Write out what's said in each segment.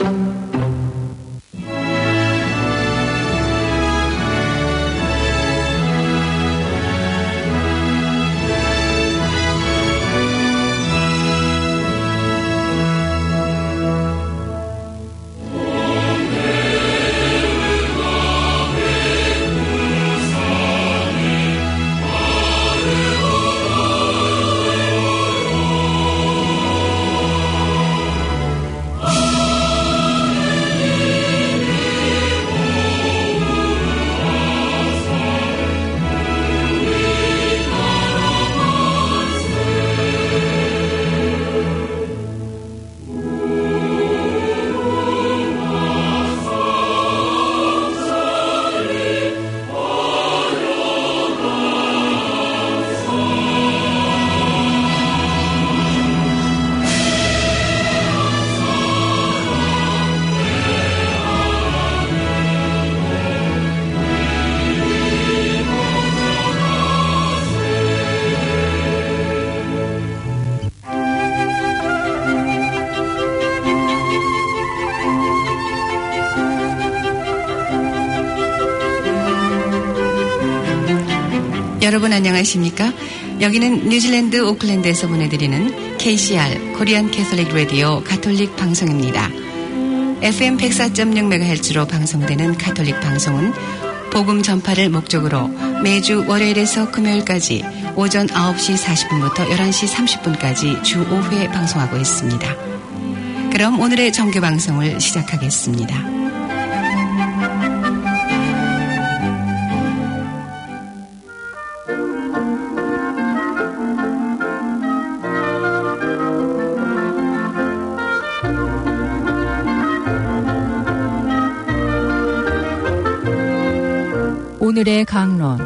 여러분 안녕하십니까? 여기는 뉴질랜드 오클랜드에서 보내드리는 KCR 코리안 캐톨릭 라디오 가톨릭 방송입니다. FM 104.6MHz로 방송되는 가톨릭 방송은 복음 전파를 목적으로 매주 월요일에서 금요일까지 오전 9시 40분부터 11시 30분까지 주 5회 방송하고 있습니다. 그럼 오늘의 정규 방송을 시작하겠습니다. 오늘의 강론.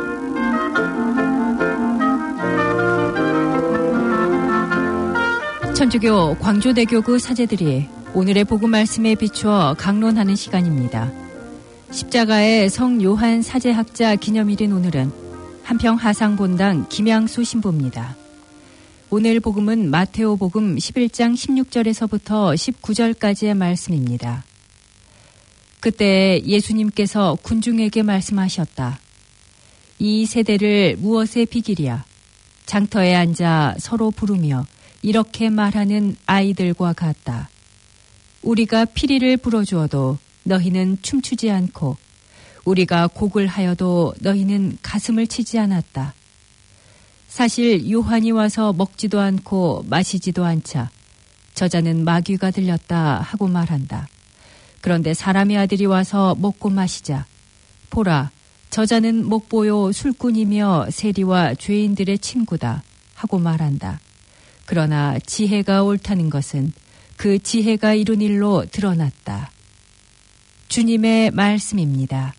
천주교 광주대교구 사제들이 오늘의 복음 말씀에 비추어 강론하는 시간입니다. 십자가의 성 요한 사제학자 기념일인 오늘은 한평 하상본당 김양수 신부입니다. 오늘 복음은 마테오 복음 11장 16절에서부터 19절까지의 말씀입니다. 그때 예수님께서 군중에게 말씀하셨다. 이 세대를 무엇에 비기랴? 장터에 앉아 서로 부르며 이렇게 말하는 아이들과 같다. 우리가 피리를 불어주어도 너희는 춤추지 않고 우리가 곡을 하여도 너희는 가슴을 치지 않았다. 사실 요한이 와서 먹지도 않고 마시지도 않자 저자는 마귀가 들렸다 하고 말한다. 그런데 사람의 아들이 와서 먹고 마시자 보라 저자는 목보요 술꾼이며 세리와 죄인들의 친구다 하고 말한다. 그러나 지혜가 옳다는 것은 그 지혜가 이룬 일로 드러났다. 주님의 말씀입니다.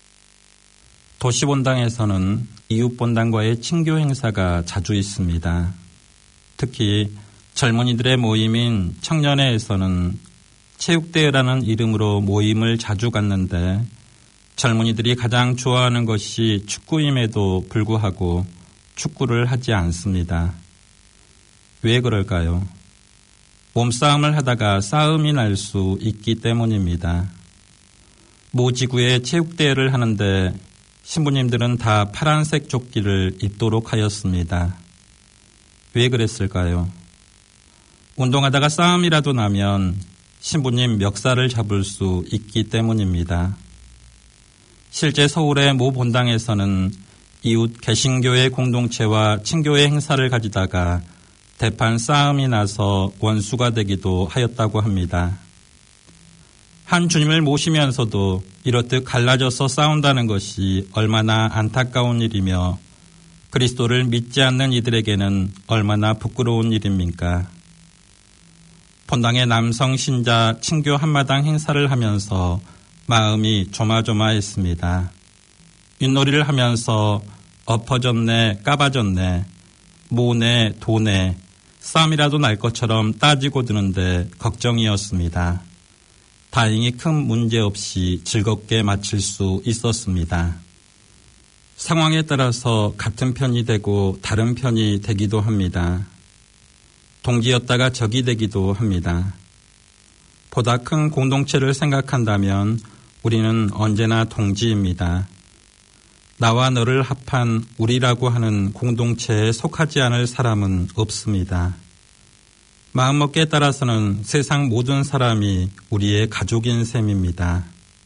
도시본당에서는 이웃본당과의 친교 행사가 자주 있습니다. 특히 젊은이들의 모임인 청년회에서는 체육대회라는 이름으로 모임을 자주 갖는데 젊은이들이 가장 좋아하는 것이 축구임에도 불구하고 축구를 하지 않습니다. 왜 그럴까요? 몸싸움을 하다가 싸움이 날 수 있기 때문입니다. 모 지구에 체육대회를 하는데 신부님들은 다 파란색 조끼를 입도록 하였습니다. 왜 그랬을까요? 운동하다가 싸움이라도 나면 신부님 멱살을 잡을 수 있기 때문입니다. 실제 서울의 모 본당에서는 이웃 개신교회 공동체와 친교회 행사를 가지다가 대판 싸움이 나서 원수가 되기도 하였다고 합니다. 한 주님을 모시면서도 이렇듯 갈라져서 싸운다는 것이 얼마나 안타까운 일이며 그리스도를 믿지 않는 이들에게는 얼마나 부끄러운 일입니까? 본당의 남성 신자 친교 한마당 행사를 하면서 마음이 조마조마했습니다. 윷놀이를 하면서 엎어졌네 까봐졌네 모네 도네 싸움이라도 날 것처럼 따지고 드는데 걱정이었습니다. 다행히 큰 문제 없이 즐겁게 마칠 수 있었습니다. 상황에 따라서 같은 편이 되고 다른 편이 되기도 합니다. 동지였다가 적이 되기도 합니다. 보다 큰 공동체를 생각한다면 우리는 언제나 동지입니다. 나와 너를 합한 우리라고 하는 공동체에 속하지 않을 사람은 없습니다. 마음먹기에 따라서는 세상 모든 사람이 우리의 가족인 셈입니다.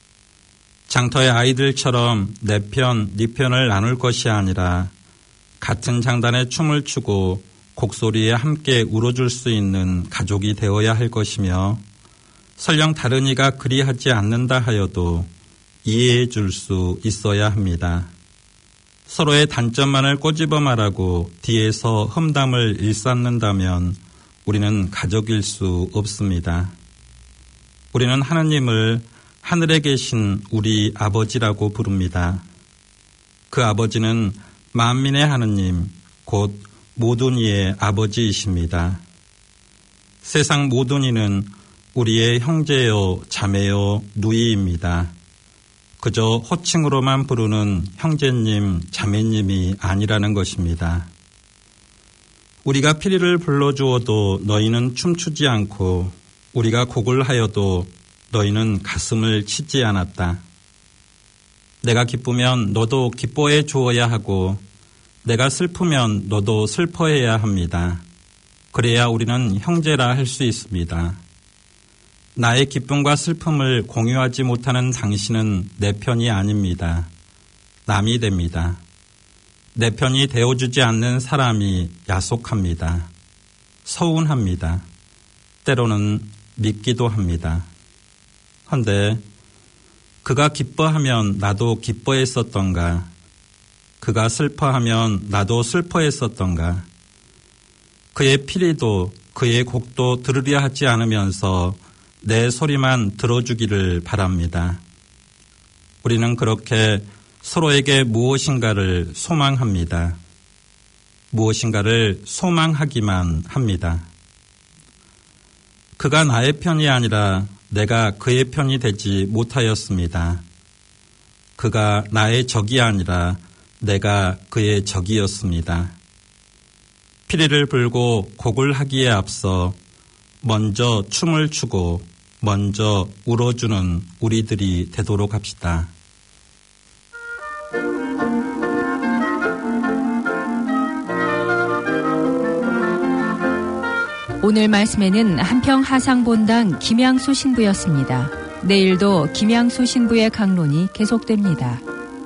장터의 아이들처럼 내 편, 네 편을 나눌 것이 아니라 같은 장단에 춤을 추고 곡소리에 함께 울어줄 수 있는 가족이 되어야 할 것이며 설령 다른 이가 그리하지 않는다 하여도 이해해 줄 수 있어야 합니다. 서로의 단점만을 꼬집어 말하고 뒤에서 험담을 일삼는다면 우리는 가족일 수 없습니다. 우리는 하느님을 하늘에 계신 우리 아버지라고 부릅니다. 그 아버지는 만민의 하느님, 곧 모든 이의 아버지이십니다. 세상 모든 이는 우리의 형제요, 자매요, 누이입니다. 그저 호칭으로만 부르는 형제님, 자매님이 아니라는 것입니다. 우리가 피리를 불러주어도 너희는 춤추지 않고 우리가 곡을 하여도 너희는 가슴을 치지 않았다. 내가 기쁘면 너도 기뻐해 주어야 하고 내가 슬프면 너도 슬퍼해야 합니다. 그래야 우리는 형제라 할 수 있습니다. 나의 기쁨과 슬픔을 공유하지 못하는 당신은 내 편이 아닙니다. 남이 됩니다. 내 편이 되어주지 않는 사람이 야속합니다. 서운합니다. 때로는 믿기도 합니다. 헌데 그가 기뻐하면 나도 기뻐했었던가? 그가 슬퍼하면 나도 슬퍼했었던가? 그의 피리도 그의 곡도 들으려 하지 않으면서 내 소리만 들어주기를 바랍니다. 우리는 그렇게 서로에게 무엇인가를 소망합니다. 무엇인가를 소망하기만 합니다. 그가 나의 편이 아니라 내가 그의 편이 되지 못하였습니다. 그가 나의 적이 아니라 내가 그의 적이었습니다. 피리를 불고 곡을 하기에 앞서 먼저 춤을 추고 먼저 울어주는 우리들이 되도록 합시다. 오늘 말씀에는 한평 하상본당 김양수 신부였습니다. 내일도 김양수 신부의 강론이 계속됩니다.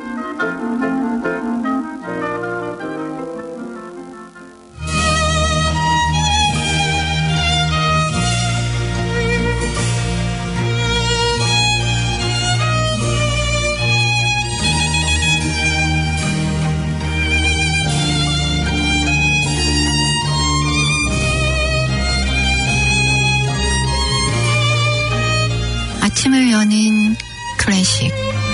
아침을 여는 클래식.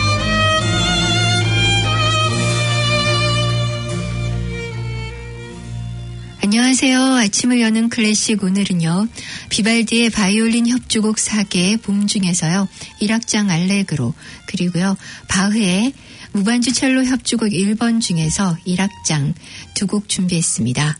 안녕하세요. 아침을 여는 클래식. 오늘은요, 비발디의 바이올린 협주곡 4개 봄 중에서요 1악장 알레그로, 그리고요 바흐의 무반주 첼로 협주곡 1번 중에서 1악장 두 곡 준비했습니다.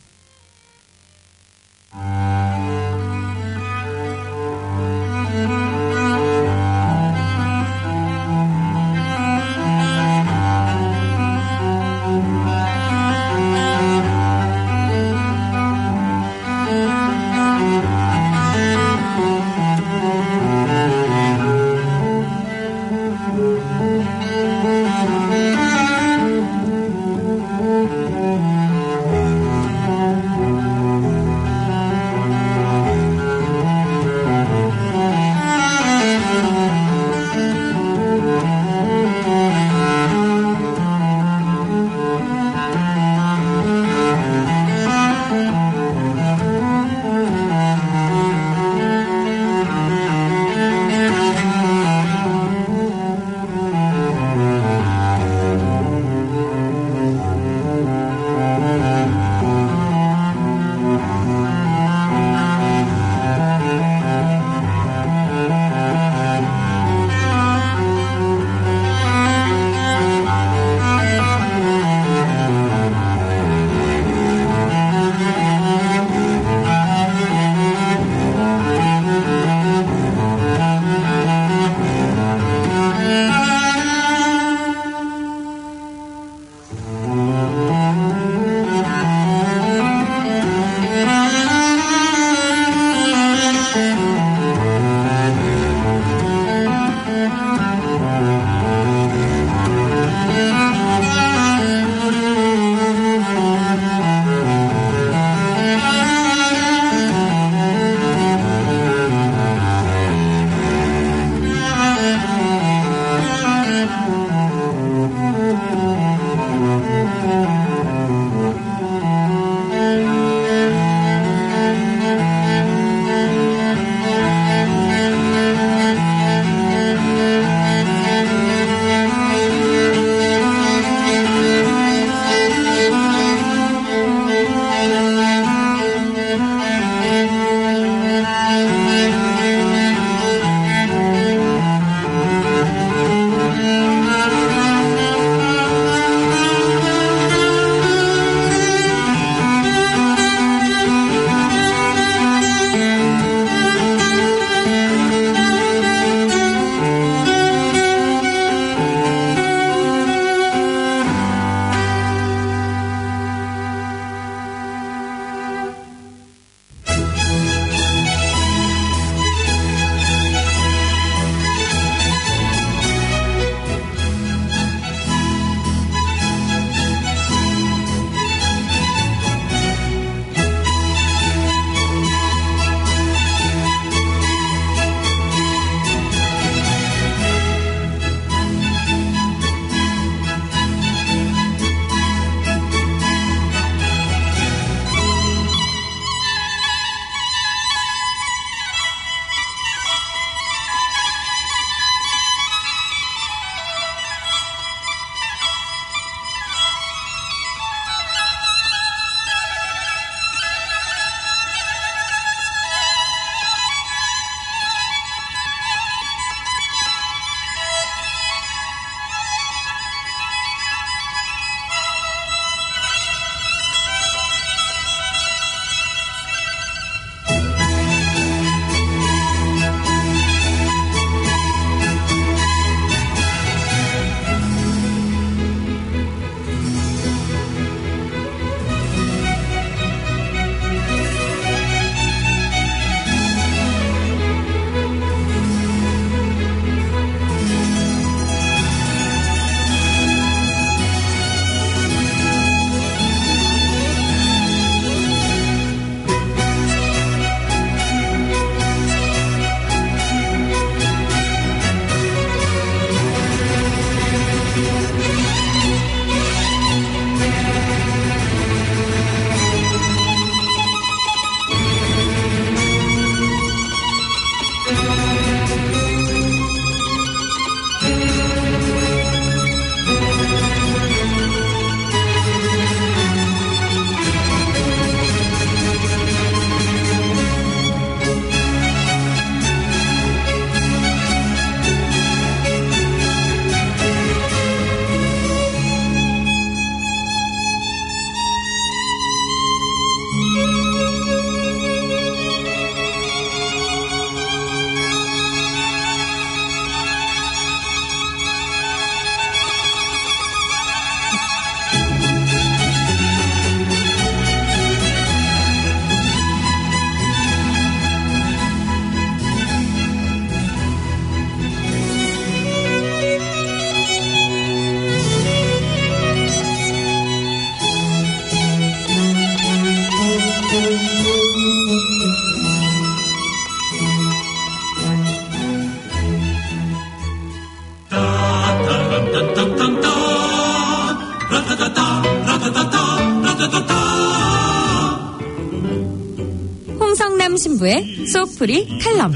홍성남 신부의 속풀이 칼럼.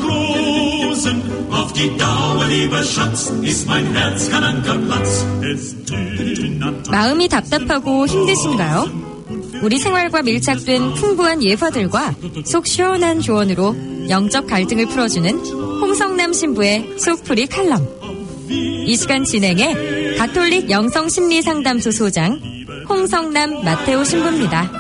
마음이 답답하고 힘드신가요? 우리 생활과 밀착된 풍부한 예화들과 속 시원한 조언으로 영적 갈등을 풀어주는 홍성남 신부의 속풀이 칼럼. 이 시간 진행해 가톨릭 영성심리상담소 소장 홍성남 마테오 신부입니다.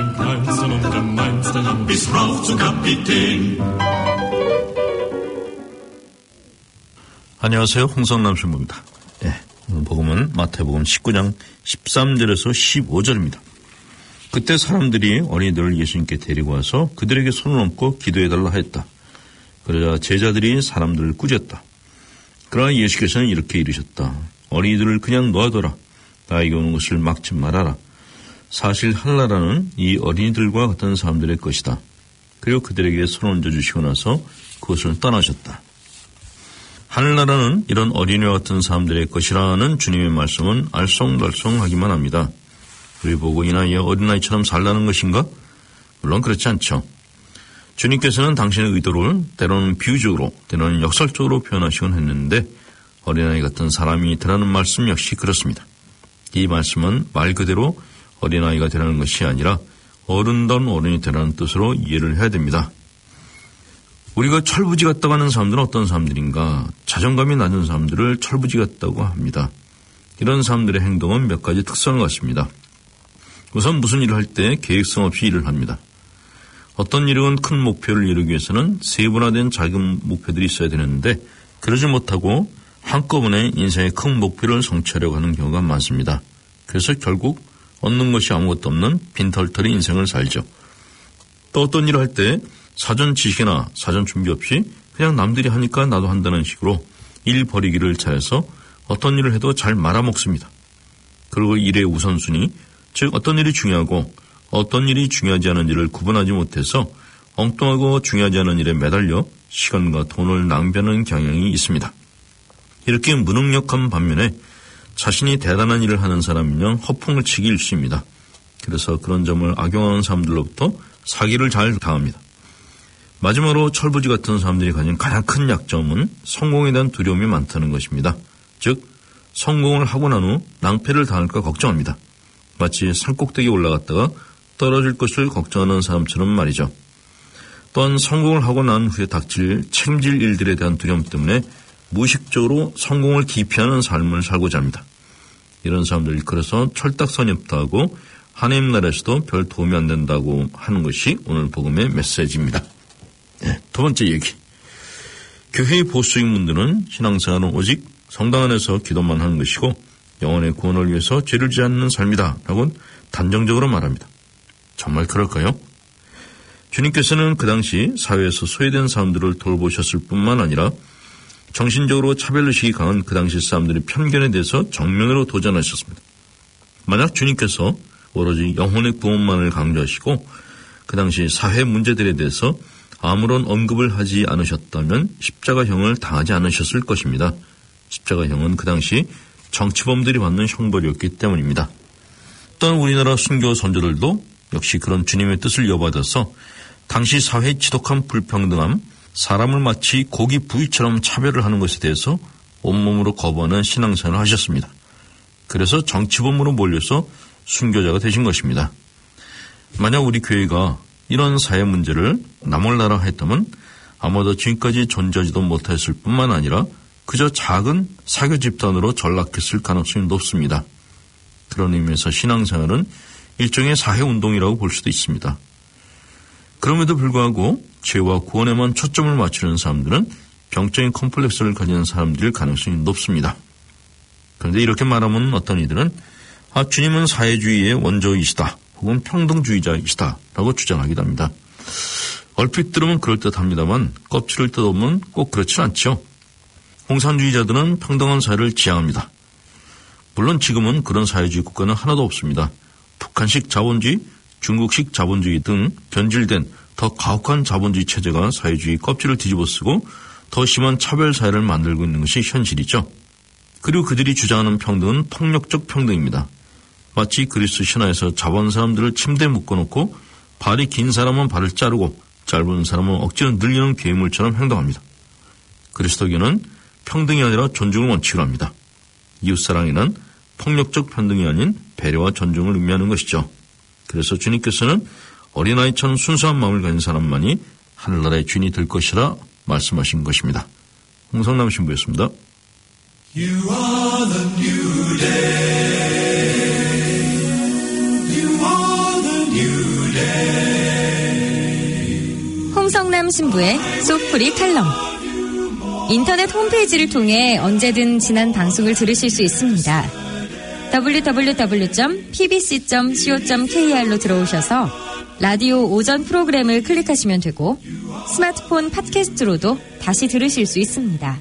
안녕하세요. 홍성남 신부입니다. 오늘 복음은 마태복음 19장 13절에서 15절입니다. 그때 사람들이 어린이들을 예수님께 데리고 와서 그들에게 손을 얹고 기도해달라 했다. 그러자 제자들이 사람들을 꾸짖었다. 그러나 예수께서는 이렇게 이르셨다. 어린이들을 그냥 놔둬라. 나에게 오는 것을 막지 말아라. 사실 하늘나라는 이 어린이들과 같은 사람들의 것이다. 그리고 그들에게 손을 얹어주시고 나서 그것을 떠나셨다. 하늘나라는 이런 어린이와 같은 사람들의 것이라는 주님의 말씀은 알쏭달쏭하기만 합니다. 우리 보고 이 나이에 어린아이처럼 살라는 것인가? 물론 그렇지 않죠. 주님께서는 당신의 의도를 때로는 비유적으로 때로는 역설적으로 표현하시곤 했는데 어린아이 같은 사람이 되라는 말씀 역시 그렇습니다. 이 말씀은 말 그대로 어린아이가 되라는 것이 아니라 어른다운 어른이 되라는 뜻으로 이해를 해야 됩니다. 우리가 철부지 같다고 하는 사람들은 어떤 사람들인가? 자존감이 낮은 사람들을 철부지 같다고 합니다. 이런 사람들의 행동은 몇 가지 특성을 갖습니다. 우선 무슨 일을 할 때 계획성 없이 일을 합니다. 어떤 일은 큰 목표를 이루기 위해서는 세분화된 작은 목표들이 있어야 되는데 그러지 못하고 한꺼번에 인생의 큰 목표를 성취하려고 하는 경우가 많습니다. 그래서 결국 얻는 것이 아무것도 없는 빈털터리 인생을 살죠. 또 어떤 일을 할 때 사전 지식이나 사전 준비 없이 그냥 남들이 하니까 나도 한다는 식으로 일 버리기를 잘해서 어떤 일을 해도 잘 말아먹습니다. 그리고 일의 우선순위, 즉 어떤 일이 중요하고 어떤 일이 중요하지 않은 일을 구분하지 못해서 엉뚱하고 중요하지 않은 일에 매달려 시간과 돈을 낭비하는 경향이 있습니다. 이렇게 무능력한 반면에 자신이 대단한 일을 하는 사람이면 허풍을 치기 일쑤입니다. 그래서 그런 점을 악용하는 사람들로부터 사기를 잘 당합니다. 마지막으로 철부지 같은 사람들이 가진 가장 큰 약점은 성공에 대한 두려움이 많다는 것입니다. 즉 성공을 하고 난 후 낭패를 당할까 걱정합니다. 마치 산꼭대기에 올라갔다가 떨어질 것을 걱정하는 사람처럼 말이죠. 또한 성공을 하고 난 후에 닥칠 책임질 일들에 대한 두려움 때문에 무의식적으로 성공을 기피하는 삶을 살고자 합니다. 이런 사람들이 그래서 철딱선이 없다 하고 하나님 나라에서도 별 도움이 안 된다고 하는 것이 오늘 복음의 메시지입니다. 두 번째 얘기. 교회의 보수적인 분들은 신앙생활은 오직 성당 안에서 기도만 하는 것이고 영혼의 구원을 위해서 죄를 지지 않는 삶이다 라고 단정적으로 말합니다. 정말 그럴까요? 주님께서는 그 당시 사회에서 소외된 사람들을 돌보셨을 뿐만 아니라 정신적으로 차별의식이 강한 그 당시 사람들의 편견에 대해서 정면으로 도전하셨습니다. 만약 주님께서 오로지 영혼의 구원만을 강조하시고 그 당시 사회 문제들에 대해서 아무런 언급을 하지 않으셨다면 십자가형을 당하지 않으셨을 것입니다. 십자가형은 그 당시 정치범들이 받는 형벌이었기 때문입니다. 또한 우리나라 순교 선조들도 역시 그런 주님의 뜻을 이어받아서 당시 사회의 지독한 불평등함, 사람을 마치 고기 부위처럼 차별을 하는 것에 대해서 온몸으로 거부하는 신앙생활을 하셨습니다. 그래서 정치범으로 몰려서 순교자가 되신 것입니다. 만약 우리 교회가 이런 사회 문제를 나몰라라 했다면 아마도 지금까지 존재하지도 못했을 뿐만 아니라 그저 작은 사교 집단으로 전락했을 가능성이 높습니다. 그런 의미에서 신앙생활은 일종의 사회운동이라고 볼 수도 있습니다. 그럼에도 불구하고 죄와 구원에만 초점을 맞추는 사람들은 병적인 컴플렉스를 가지는 사람들일 가능성이 높습니다. 그런데 이렇게 말하면 어떤 이들은 주님은 사회주의의 원조이시다 혹은 평등주의자이시다 라고 주장하기도 합니다. 얼핏 들으면 그럴듯합니다만 껍질을 뜯어보면 꼭 그렇지 않죠. 공산주의자들은 평등한 사회를 지향합니다. 물론 지금은 그런 사회주의 국가는 하나도 없습니다. 북한식 자본주의, 중국식 자본주의 등 변질된 더 가혹한 자본주의 체제가 사회주의 껍질을 뒤집어쓰고 더 심한 차별 사회를 만들고 있는 것이 현실이죠. 그리고 그들이 주장하는 평등은 폭력적 평등입니다. 마치 그리스 신화에서 자본 사람들을 침대에 묶어놓고 발이 긴 사람은 발을 자르고 짧은 사람은 억지로 늘리는 괴물처럼 행동합니다. 그리스도교는 평등이 아니라 존중을 원칙으로 합니다. 이웃사랑에는 폭력적 편등이 아닌 배려와 존중을 의미하는 것이죠. 그래서 주님께서는 어린아이처럼 순수한 마음을 가진 사람만이 하늘나라의 주인이 될 것이라 말씀하신 것입니다. 홍성남 신부였습니다. You are the new day. You are the new day. 홍성남 신부의 소프리 칼럼. 인터넷 홈페이지를 통해 언제든 지난 방송을 들으실 수 있습니다. www.pbc.co.kr로 들어오셔서 라디오 오전 프로그램을 클릭하시면 되고 스마트폰 팟캐스트로도 다시 들으실 수 있습니다.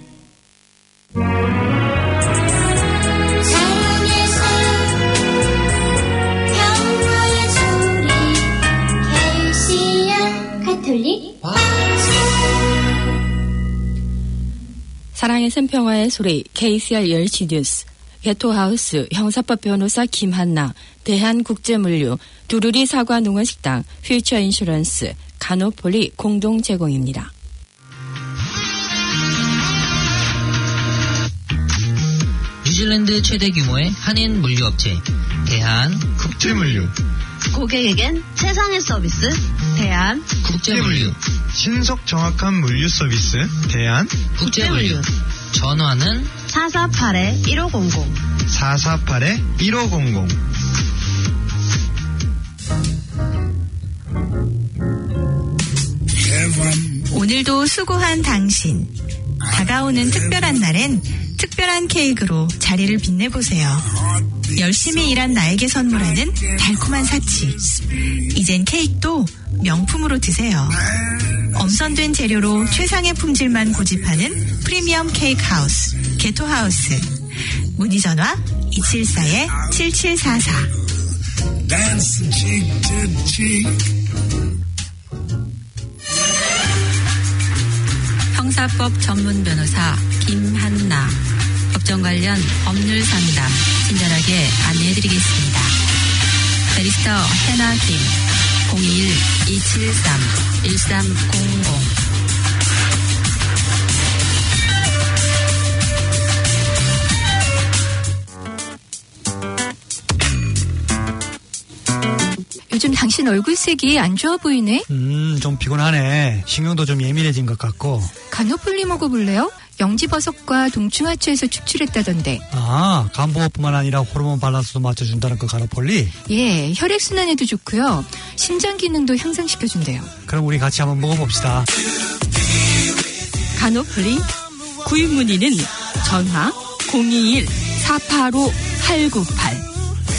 사랑의 샘 평화의 소리 KCR 10시 뉴스 게토하우스 형사법 변호사 김한나 대한국제물류 두루리 사과농어식당 퓨처인슈런스 가노폴리 공동 제공입니다. 뉴질랜드 최대 규모의 한인 물류업체 대한국제물류. 고객에겐 최상의 서비스 대한국제물류. 신속 정확한 물류 서비스 대한국제물류. 전화는 448-1500 448-1500. 오늘도 수고한 당신. 다가오는 특별한 날엔 특별한 케이크로 자리를 빛내보세요. 열심히 일한 나에게 선물하는 달콤한 사치. 이젠 케이크도 명품으로 드세요. 엄선된 재료로 최상의 품질만 고집하는 프리미엄 케이크 하우스 게토하우스. 문의 전화 274-7744. 형사법 전문 변호사 김한나. 법정 관련 법률 상담 친절하게 안내해드리겠습니다. 베리스터 해나 김 02-273-1300. 요즘 당신 얼굴색이 안 좋아 보이네? 좀 피곤하네. 신경도 좀 예민해진 것 같고. 가노폴리 먹어볼래요? 영지버섯과 동충하초에서 축출했다던데. 아, 간보호뿐만 아니라 호르몬 밸런스도 맞춰준다는 그 가노폴리? 예, 혈액순환에도 좋고요. 심장 기능도 향상시켜준대요. 그럼 우리 같이 한번 먹어봅시다. 가노폴리 구입 문의는 전화 021-485-898.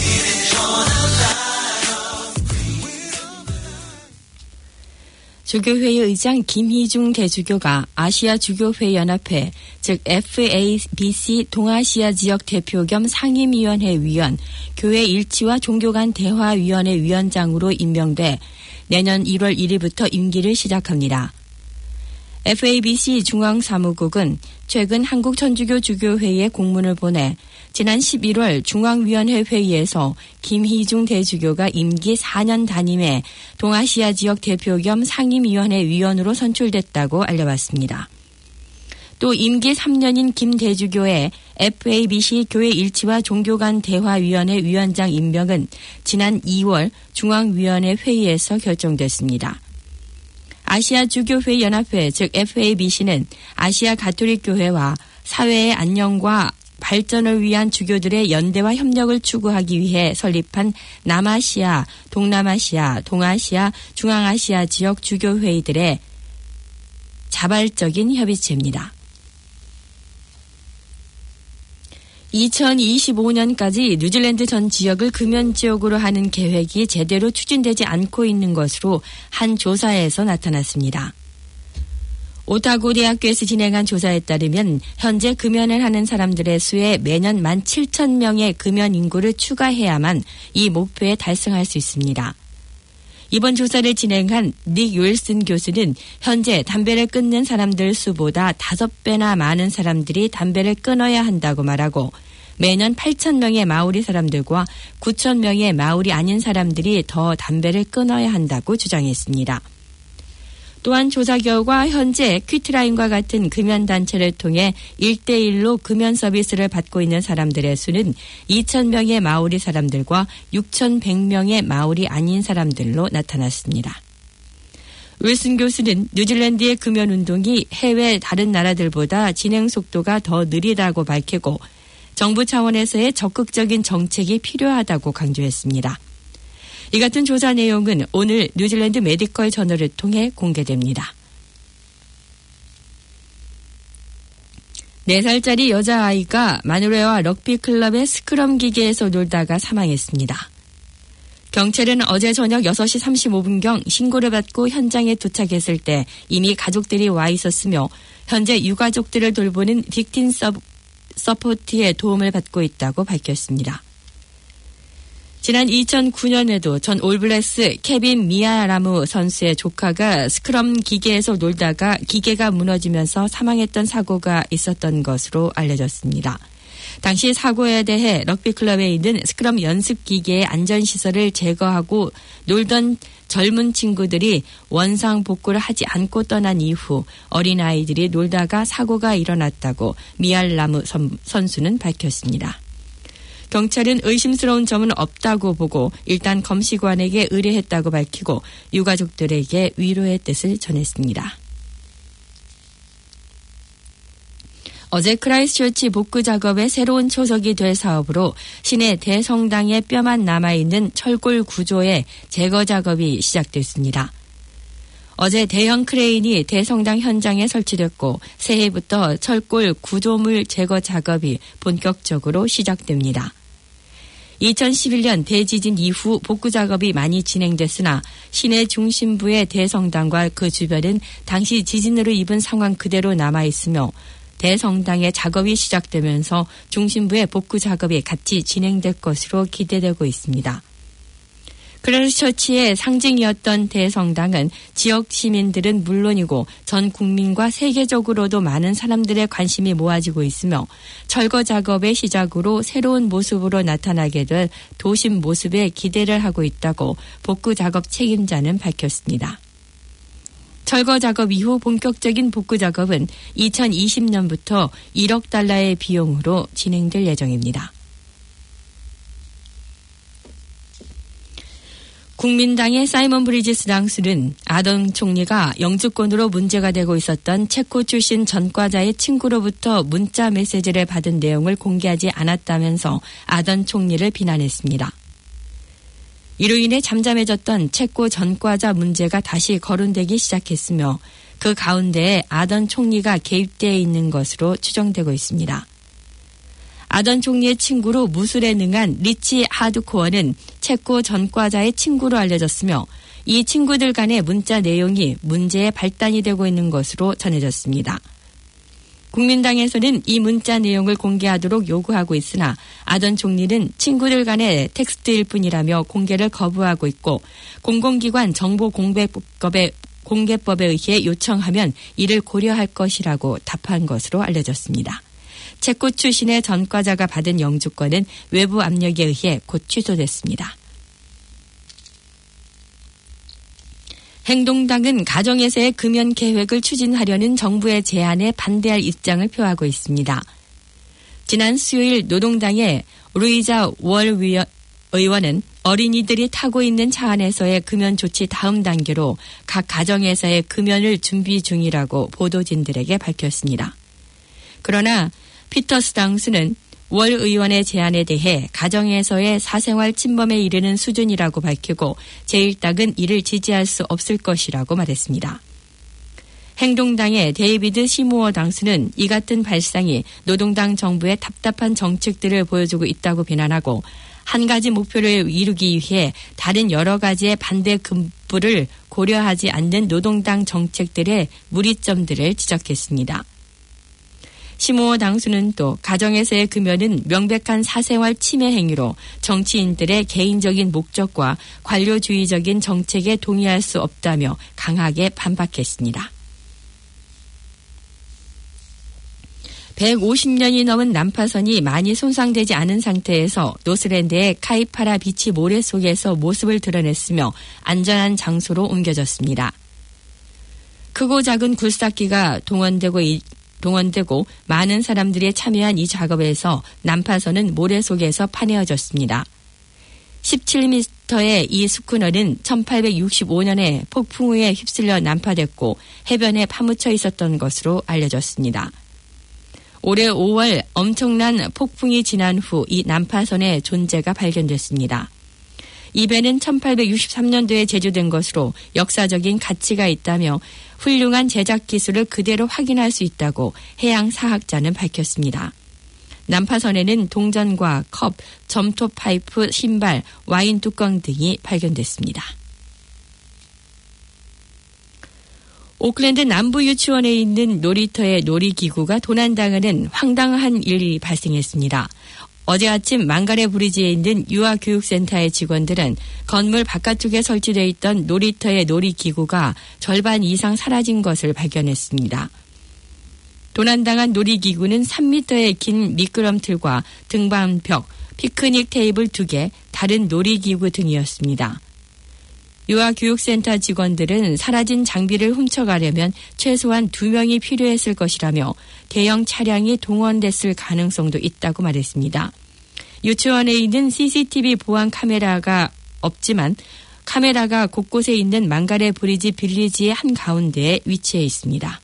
주교회의 의장 김희중 대주교가 아시아 주교회 연합회 즉 FABC 동아시아 지역 대표 겸 상임위원회 위원, 교회 일치와 종교 간 대화위원회 위원장으로 임명돼 내년 1월 1일부터 임기를 시작합니다. FABC 중앙사무국은 최근 한국천주교 주교회에 공문을 보내 지난 11월 중앙위원회 회의에서 김희중 대주교가 임기 4년 단임에 동아시아 지역 대표 겸 상임위원회 위원으로 선출됐다고 알려왔습니다. 또 임기 3년인 김 대주교의 FABC 교회 일치와 종교 간 대화위원회 위원장 임명은 지난 2월 중앙위원회 회의에서 결정됐습니다. 아시아 주교회 연합회 즉 FABC는 아시아 가톨릭 교회와 사회의 안녕과 발전을 위한 주교들의 연대와 협력을 추구하기 위해 설립한 남아시아, 동남아시아, 동아시아, 중앙아시아 지역 주교회의들의 자발적인 협의체입니다. 2025년까지 뉴질랜드 전 지역을 금연지역으로 하는 계획이 제대로 추진되지 않고 있는 것으로 한 조사에서 나타났습니다. 오타고 대학교에서 진행한 조사에 따르면 현재 금연을 하는 사람들의 수에 매년 17,000명의 금연 인구를 추가해야만 이 목표에 달성할 수 있습니다. 이번 조사를 진행한 닉 윌슨 교수는 현재 담배를 끊는 사람들 수보다 5배나 많은 사람들이 담배를 끊어야 한다고 말하고 매년 8,000명의 마오리 사람들과 9,000명의 마오리 아닌 사람들이 더 담배를 끊어야 한다고 주장했습니다. 또한 조사 결과 현재 퀴트라인과 같은 금연단체를 통해 1대1로 금연 서비스를 받고 있는 사람들의 수는 2,000명의 마오리 사람들과 6,100명의 마오리 아닌 사람들로 나타났습니다. 윌슨 교수는 뉴질랜드의 금연운동이 해외 다른 나라들보다 진행 속도가 더 느리다고 밝히고 정부 차원에서의 적극적인 정책이 필요하다고 강조했습니다. 이 같은 조사 내용은 오늘 뉴질랜드 메디컬 저널을 통해 공개됩니다. 4살짜리 여자아이가 마누레와 럭비클럽의 스크럼 기계에서 놀다가 사망했습니다. 경찰은 어제 저녁 6시 35분경 신고를 받고 현장에 도착했을 때 이미 가족들이 와 있었으며 현재 유가족들을 돌보는 빅틴 서포트의 도움을 받고 있다고 밝혔습니다. 지난 2009년에도 전 올블랙스 케빈 미아라무 선수의 조카가 스크럼 기계에서 놀다가 기계가 무너지면서 사망했던 사고가 있었던 것으로 알려졌습니다. 당시 사고에 대해 럭비클럽에 있는 스크럼 연습 기계의 안전시설을 제거하고 놀던 젊은 친구들이 원상 복구를 하지 않고 떠난 이후 어린아이들이 놀다가 사고가 일어났다고 미알라무 선수는 밝혔습니다. 경찰은 의심스러운 점은 없다고 보고 일단 검시관에게 의뢰했다고 밝히고 유가족들에게 위로의 뜻을 전했습니다. 어제 크라이스트처치 복구 작업의 새로운 초석이 될 사업으로 시내 대성당의 뼈만 남아있는 철골 구조의 제거 작업이 시작됐습니다. 어제 대형 크레인이 대성당 현장에 설치됐고 새해부터 철골 구조물 제거 작업이 본격적으로 시작됩니다. 2011년 대지진 이후 복구 작업이 많이 진행됐으나 시내 중심부의 대성당과 그 주변은 당시 지진으로 입은 상황 그대로 남아있으며 대성당의 작업이 시작되면서 중심부의 복구 작업이 같이 진행될 것으로 기대되고 있습니다. 크라이스트처치의 상징이었던 대성당은 지역 시민들은 물론이고 전 국민과 세계적으로도 많은 사람들의 관심이 모아지고 있으며 철거 작업의 시작으로 새로운 모습으로 나타나게 될 도심 모습에 기대를 하고 있다고 복구 작업 책임자는 밝혔습니다. 철거 작업 이후 본격적인 복구 작업은 2020년부터 1억 달러의 비용으로 진행될 예정입니다. 국민당의 사이먼 브리지스 당수는 아던 총리가 영주권으로 문제가 되고 있었던 체코 출신 전과자의 친구로부터 문자 메시지를 받은 내용을 공개하지 않았다면서 아던 총리를 비난했습니다. 이로 인해 잠잠해졌던 체코 전과자 문제가 다시 거론되기 시작했으며 그 가운데에 아던 총리가 개입되어 있는 것으로 추정되고 있습니다. 아던 총리의 친구로 무술에 능한 리치 하드코어는 체코 전과자의 친구로 알려졌으며 이 친구들 간의 문자 내용이 문제의 발단이 되고 있는 것으로 전해졌습니다. 국민당에서는 이 문자 내용을 공개하도록 요구하고 있으나 아던 총리는 친구들 간의 텍스트일 뿐이라며 공개를 거부하고 있고 공공기관 정보공개법에 의해 요청하면 이를 고려할 것이라고 답한 것으로 알려졌습니다. 체코 출신의 전과자가 받은 영주권은 외부 압력에 의해 곧 취소됐습니다. 행동당은 가정에서의 금연 계획을 추진하려는 정부의 제안에 반대할 입장을 표하고 있습니다. 지난 수요일 노동당의 루이자 월 의원은 어린이들이 타고 있는 차 안에서의 금연 조치 다음 단계로 각 가정에서의 금연을 준비 중이라고 보도진들에게 밝혔습니다. 그러나 피터스 당수는 월 의원의 제안에 대해 가정에서의 사생활 침범에 이르는 수준이라고 밝히고 제1당은 이를 지지할 수 없을 것이라고 말했습니다. 행동당의 데이비드 시무어 당수는 이 같은 발상이 노동당 정부의 답답한 정책들을 보여주고 있다고 비난하고 한 가지 목표를 이루기 위해 다른 여러 가지의 반대 근부를 고려하지 않는 노동당 정책들의 무리점들을 지적했습니다. 시무어 당수는 또 가정에서의 금연은 명백한 사생활 침해 행위로 정치인들의 개인적인 목적과 관료주의적인 정책에 동의할 수 없다며 강하게 반박했습니다. 150년이 넘은 난파선이 많이 손상되지 않은 상태에서 노스랜드의 카이파라 비치 모래 속에서 모습을 드러냈으며 안전한 장소로 옮겨졌습니다. 크고 작은 굴삭기가 동원되고 많은 사람들이 참여한 이 작업에서 난파선은 모래 속에서 파내어졌습니다. 17m의 이 스쿠너는 1865년에 폭풍우에 휩쓸려 난파됐고 해변에 파묻혀 있었던 것으로 알려졌습니다. 올해 5월 엄청난 폭풍이 지난 후 이 난파선의 존재가 발견됐습니다. 이 배는 1863년도에 제조된 것으로 역사적인 가치가 있다며 훌륭한 제작 기술을 그대로 확인할 수 있다고 해양사학자는 밝혔습니다. 난파선에는 동전과 컵, 점토 파이프, 신발, 와인 뚜껑 등이 발견됐습니다. 오클랜드 남부 유치원에 있는 놀이터의 놀이기구가 도난당하는 황당한 일이 발생했습니다. 어제 아침 망가레 브리지에 있는 유아교육센터의 직원들은 건물 바깥쪽에 설치되어 있던 놀이터의 놀이기구가 절반 이상 사라진 것을 발견했습니다. 도난당한 놀이기구는 3m의 긴 미끄럼틀과 등반벽, 피크닉 테이블 2개, 다른 놀이기구 등이었습니다. 유아교육센터 직원들은 사라진 장비를 훔쳐가려면 최소한 2명이 필요했을 것이라며 대형 차량이 동원됐을 가능성도 있다고 말했습니다. 유치원에 있는 CCTV 보안 카메라가 없지만 카메라가 곳곳에 있는 망가레 브리지 빌리지의 한가운데에 위치해 있습니다.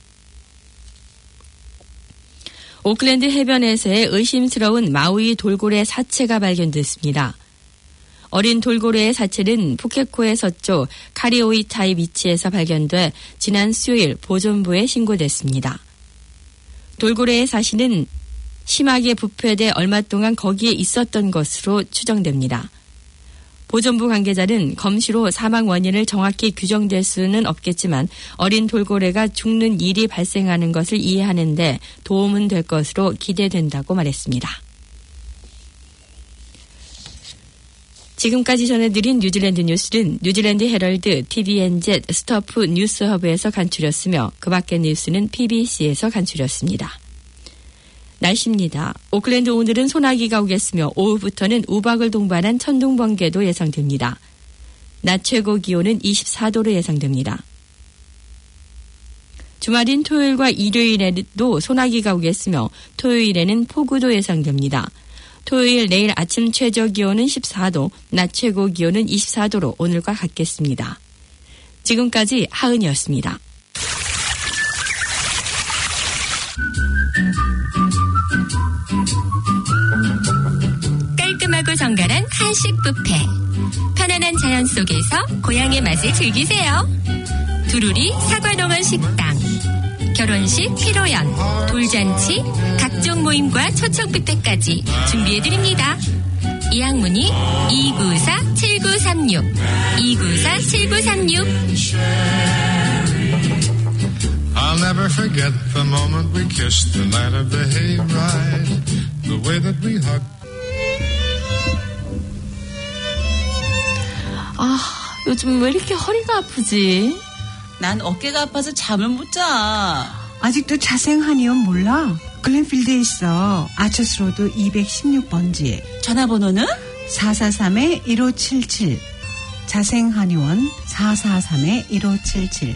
오클랜드 해변에서의 의심스러운 마우이 돌고래 사체가 발견됐습니다. 어린 돌고래의 사체는 푸켓코의 서쪽 카리오이타이 비치에서 발견돼 지난 수요일 보존부에 신고됐습니다. 돌고래의 사시는 심하게 부패돼 얼마 동안 거기에 있었던 것으로 추정됩니다. 보존부 관계자는 검시로 사망 원인을 정확히 규정될 수는 없겠지만 어린 돌고래가 죽는 일이 발생하는 것을 이해하는 데 도움은 될 것으로 기대된다고 말했습니다. 지금까지 전해드린 뉴질랜드 뉴스는 뉴질랜드 헤럴드, TVNZ, 스터프 뉴스허브에서 간추렸으며 그 밖의 뉴스는 PBC에서 간추렸습니다. 날씨입니다. 오클랜드 오늘은 소나기가 오겠으며 오후부터는 우박을 동반한 천둥 번개도 예상됩니다. 낮 최고 기온은 24도로 예상됩니다. 주말인 토요일과 일요일에도 소나기가 오겠으며 토요일에는 폭우도 예상됩니다. 토요일 내일 아침 최저 기온은 14도, 낮 최고 기온은 24도로 오늘과 같겠습니다. 지금까지 하은이었습니다. 깔끔하고 정갈한 한식 뷔페. 편안한 자연 속에서 고향의 맛을 즐기세요. 두루리 사과농원 식당. 결혼식, 피로연, 돌잔치, 각종 모임과 초청 뷔페까지 준비해드립니다. 예약문의 294-7936 294-7936. I'll never forget the moment we kissed the night of the hayride, the way that we hugged. 요즘 왜 이렇게 허리가 아프지? 난 어깨가 아파서 잠을 못 자. 아직도 자생한의원 몰라? 글렌필드에 있어. 아처스로드 216번지. 전화번호는? 443-1577. 자생한의원 443-1577.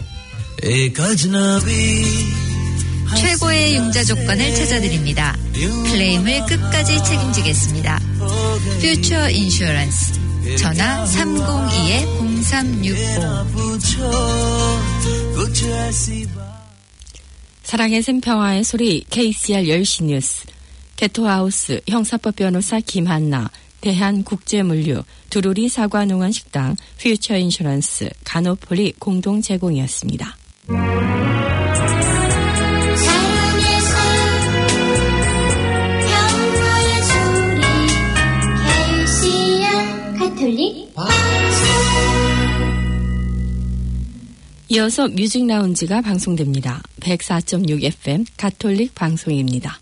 최고의 융자 조건을 찾아드립니다. 클레임을 끝까지 책임지겠습니다. 퓨처 인슈런스. 전화 302-0360. 사랑의 샘 평화의 소리 KCR 10시 뉴스. 개토하우스 형사법 변호사 김한나, 대한국제물류, 두루리 사과농원 식당, 퓨처 인슈런스, 가노폴리 공동 제공이었습니다. 이어서 뮤직 라운지가 방송됩니다. 104.6 FM 가톨릭 방송입니다.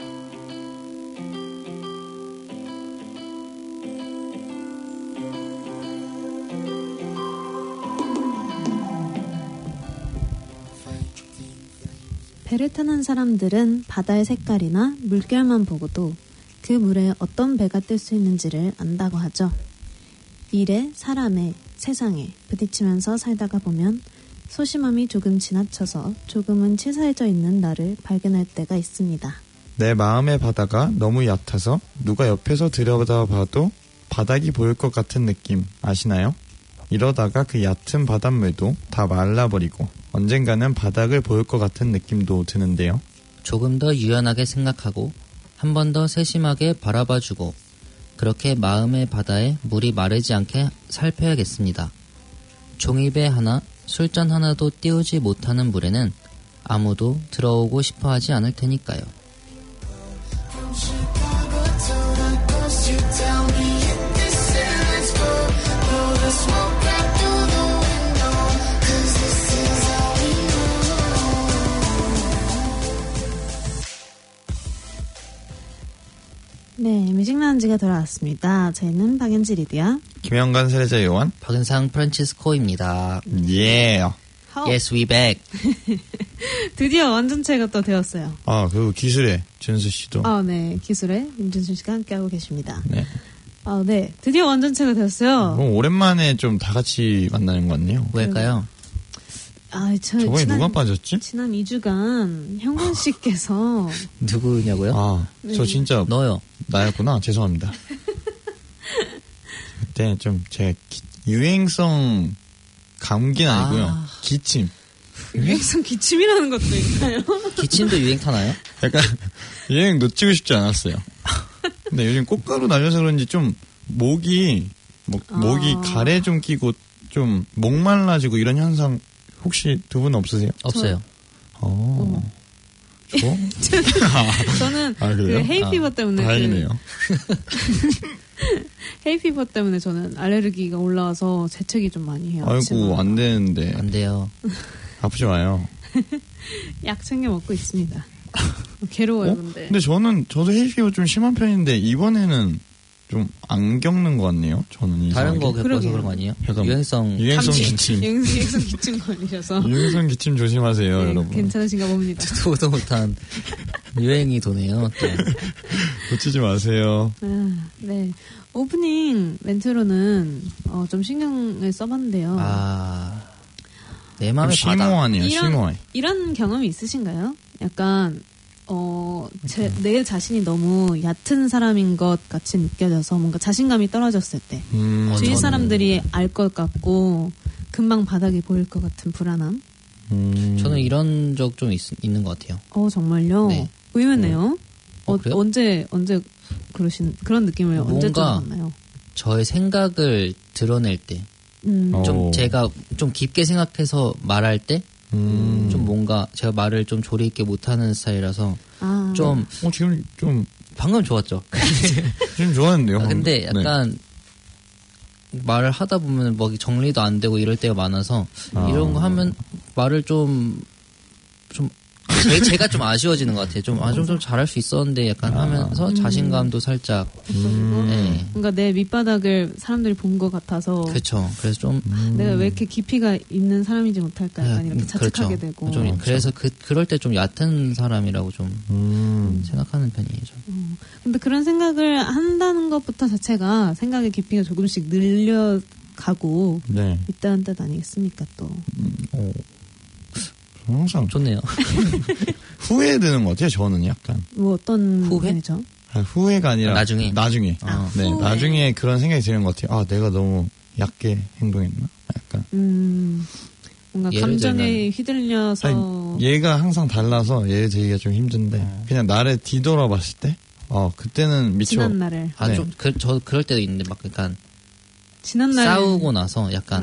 배를 타는 사람들은 바다의 색깔이나 물결만 보고도 그 물에 어떤 배가 뜰 수 있는지를 안다고 하죠. 일에, 사람에, 세상에 부딪히면서 살다가 보면 소심함이 조금 지나쳐서 조금은 치사해져 있는 나를 발견할 때가 있습니다. 내 마음의 바다가 너무 얕아서 누가 옆에서 들여다봐도 바닥이 보일 것 같은 느낌 아시나요? 이러다가 그 얕은 바닷물도 다 말라버리고 언젠가는 바닥을 보일 것 같은 느낌도 드는데요. 조금 더 유연하게 생각하고 한 번 더 세심하게 바라봐주고 그렇게 마음의 바다에 물이 마르지 않게 살펴야겠습니다. 종이배 하나, 술잔 하나도 띄우지 못하는 물에는 아무도 들어오고 싶어 하지 않을 테니까요. 네, 뮤직라운지가 돌아왔습니다. 저희는 박연지 리디아, 김영관 세례자 요한, 박은상 프란치스코입니다. 예. Yes, we back. 드디어 완전체가 또 되었어요. 아, 그리고 기술의 준수 씨도. 아, 네. 기술의 임준수 씨가 함께하고 계십니다. 네. 아, 네. 드디어 완전체가 되었어요. 오랜만에 좀 다 같이 만나는 것 같네요. 왜일까요? 아, 저번에 누가 빠졌지? 지난 2주간 형관 씨께서 누구냐고요? 아, 네. 저 진짜 너요. 나였구나. 죄송합니다. 그때 좀 제 유행성 감기는 아니고요. 기침. 유행성 기침이라는 것도 있나요? 기침도 유행 타나요? 약간 유행 놓치고 싶지 않았어요. 근데 요즘 꽃가루 날려서 그런지 좀 목이 가래 좀 끼고 좀 목말라지고 이런 현상 혹시 두 분 없으세요? 없어요. 저는 그 헤이피버 때문에 다행이네요. 헤이피버 때문에 저는 알레르기가 올라와서 재채기 좀 많이 해요. 아이고 안 되는데. 안 돼요. 아프지 마요. 약 챙겨 먹고 있습니다. 괴로워요, 근데 저도 헤이피버 좀 심한 편인데 이번에는 좀 안 겪는 것 같네요. 저는 이상하게. 다른 거 겪어서 그런 거 아니에요? 유행성 기침. 유행성 기침 걸리셔서. 유행성 기침 조심하세요, 네, 여러분. 괜찮으신가 봅니다. 도도 못한 유행이 도네요. 또. 놓치지 마세요. 네. 오프닝 멘트로는 좀 신경을 써봤는데요. 내 마음의 바다. 심오하네요. 심오해. 이런 경험이 있으신가요? 약간 내 자신이 너무 얕은 사람인 것 같이 느껴져서 뭔가 자신감이 떨어졌을 때 주위 사람들이 알 것 같고 금방 바닥이 보일 것 같은 불안함. 저는 이런 적 좀 있는 것 같아요. 정말요? 네. 의외네요. 언제 그런 느낌을 언제쯤 받나요? 저의 생각을 드러낼 때, 좀 제가 좀 깊게 생각해서 말할 때, 좀 뭔가 제가 말을 좀 조리 있게 못하는 스타일이라서 좀 지금 좀 방금 좋았죠. 지금 좋았는데요. 근데 약간 말을 하다 보면 뭐 정리도 안 되고 이럴 때가 많아서 이런 거 하면 말을 좀 제가 좀 아쉬워지는 것 같아요. 좀 잘할 수 있었는데 약간 하면서 자신감도 살짝. 네. 뭔가 내 밑바닥을 사람들이 본 것 같아서. 그렇죠. 그래서 좀 내가 왜 이렇게 깊이가 있는 사람이지 못할까 약간 이렇게 자책하게 되고. 좀 그래서 그럴 때 좀 얕은 사람이라고 좀 생각하는 편이에요. 근데 그런 생각을 한다는 것부터 자체가 생각의 깊이가 조금씩 늘려가고 있다는 뜻 아니겠습니까 또. 항상 좋네요. 후회되는 것 같아요. 저는 약간. 뭐 어떤 후회죠? 후회가 아니라 나중에. 네, 후회. 나중에 그런 생각이 드는 것 같아요. 내가 너무 얕게 행동했나? 약간. 뭔가 감정에 휘둘려서. 얘가 항상 달라서 얘 되기가 좀 힘든데 그냥 나를 뒤돌아봤을 때, 그때는 미쳐. 지난 날을. 저 그럴 때도 있는데 막 약간. 지난 날 싸우고 나서 약간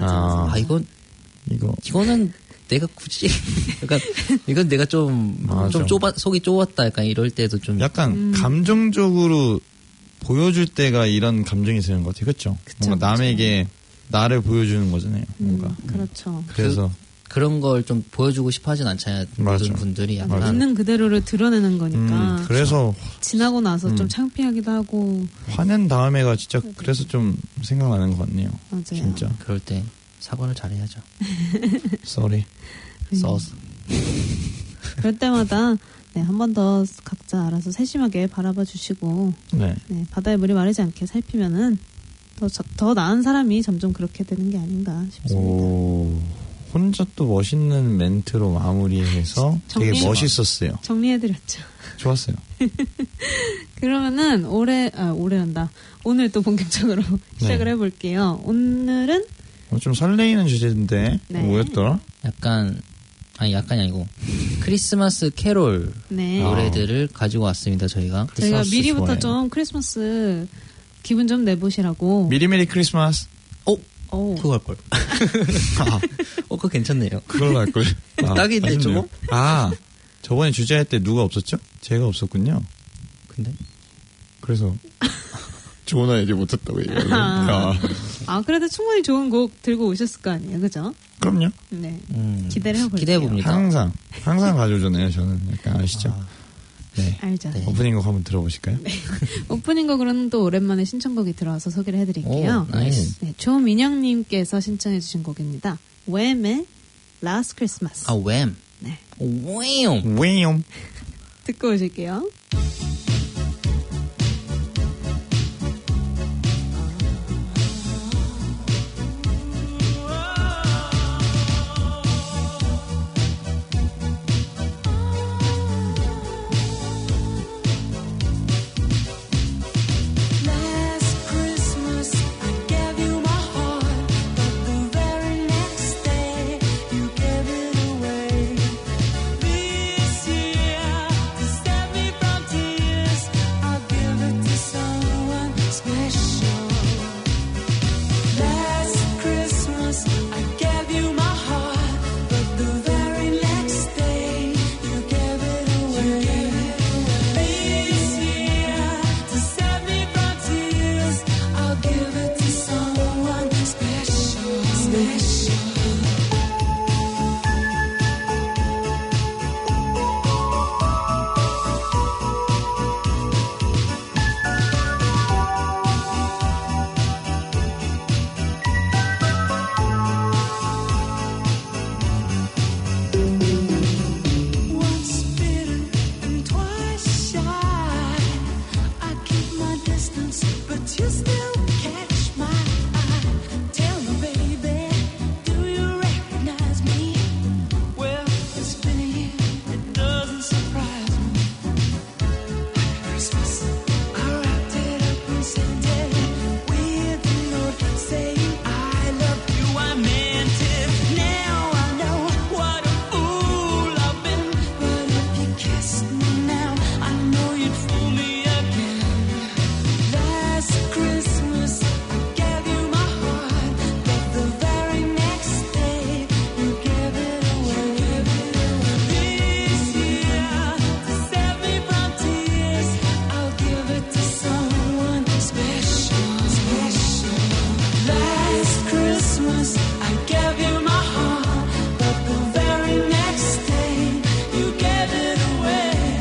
이거는 내가 굳이 약간 이건 내가 좀 속이 좁았다 약간 이럴 때도 좀 약간 감정적으로 보여줄 때가 이런 감정이 드는 것 같아요. 그렇죠? 뭔가 남에게 나를 보여주는 거잖아요. 뭔가. 그렇죠. 그래서 그런 걸 좀 보여주고 싶어 하진 않잖아요. 모든 분들이 약간 있는 그대로를 드러내는 거니까. 그래서 지나고 나서 좀 창피하기도 하고. 화낸 다음에가 진짜 그래서 좀 생각나는 것 같네요. 맞아요. 진짜. 그럴 때 사과를 잘해야죠. Sorry. Sauce. 그럴 때마다 한 번 더 각자 알아서 세심하게 바라봐 주시고 바다의 물이 마르지 않게 살피면은 더 나은 사람이 점점 그렇게 되는 게 아닌가 싶습니다. 혼자 또 멋있는 멘트로 마무리해서 되게 멋있었어요. 정리해드렸죠. 좋았어요. 그러면은 올해란다. 오늘 또 본격적으로 시작을 해볼게요. 오늘은 좀 설레이는 주제인데 네. 뭐였더라? 약간이 아니고 크리스마스 캐롤 노래들을 가지고 왔습니다. 저희가 미리부터 좀 크리스마스 기분 좀 내보시라고. 미리 크리스마스. 그거 할 걸. 그거 괜찮네요. 그걸로 할 걸. 딱인데 저거? 저번에 주제할 때 누가 없었죠? 제가 없었군요. 근데 그래서 좋은 아이디 못했다고 얘기하고. 그래도 충분히 좋은 곡 들고 오셨을 거 아니에요, 그죠? 그럼요. 네. 기대를 해볼게요. 기대해봅니다. 항상 가져오잖아요, 저는. 약간 아시죠? 네. 알죠. 네. 오프닝 곡 한번 들어보실까요? 네. 오프닝 곡으로는 또 오랜만에 신청곡이 들어와서 소개를 해드릴게요. 나이스. 네, 조민영님께서 신청해주신 곡입니다. 웸의 Last Christmas. 웸. 네. 웸. 듣고 오실게요. But the very next day, you gave it away.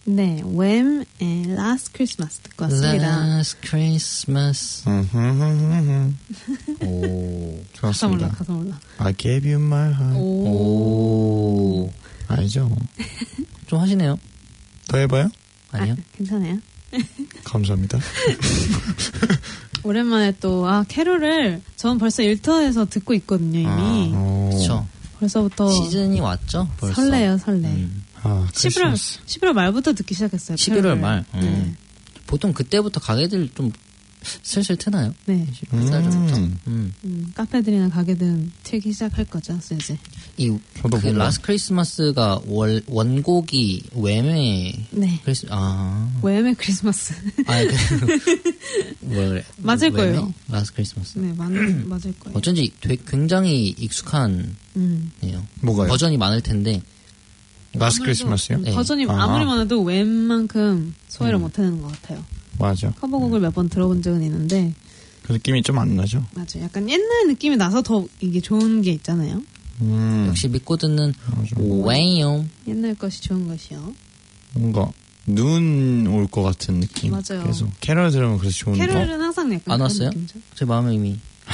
네, Wham! Last Christmas 듣고 왔습니다. Last Christmas. 오, 좋았습니다. 가사 몰라. I gave you my heart. 오. 알죠? 좀 하시네요. 더 해봐요? 아니요. 괜찮아요. 감사합니다. 오랜만에 또, 캐롤을 전 벌써 일터에서 듣고 있거든요, 이미. 그렇죠. 벌써부터. 시즌이 왔죠, 벌써. 설레요, 설레. 11월 말부터 듣기 시작했어요. 11월 말. 네. 보통 그때부터 가게들 좀 슬슬 트나요? 네. 11월 달부터. 카페들이나 가게들은 틀기 시작할 거죠, 이제. 그 라스트 크리스마스가 원곡이 웸의 네. 웸의 크리스마스. 맞을 거예요. 라스트 크리스마스. 네, 맞을 거예요. 어쩐지 굉장히 익숙한네요. 뭐가요? 버전이 많을 텐데. 라스트 크리스마스요? 네. 버전이 아무리 많아도 웸만큼 소화를 못하는 것 같아요. 맞아. 커버곡을 몇 번 들어본 적은 있는데 그 느낌이 좀 안 나죠? 맞아. 약간 옛날 느낌이 나서 더 이게 좋은 게 있잖아요. 역시 믿고 듣는 웸. 옛날 것이 좋은 것이요. 뭔가 눈 올 것 같은 느낌. 맞아요. 계속 캐럴 들으면 그래서 좋은데. 캐럴은 항상 약간 안 왔어요? 제 마음에 이미.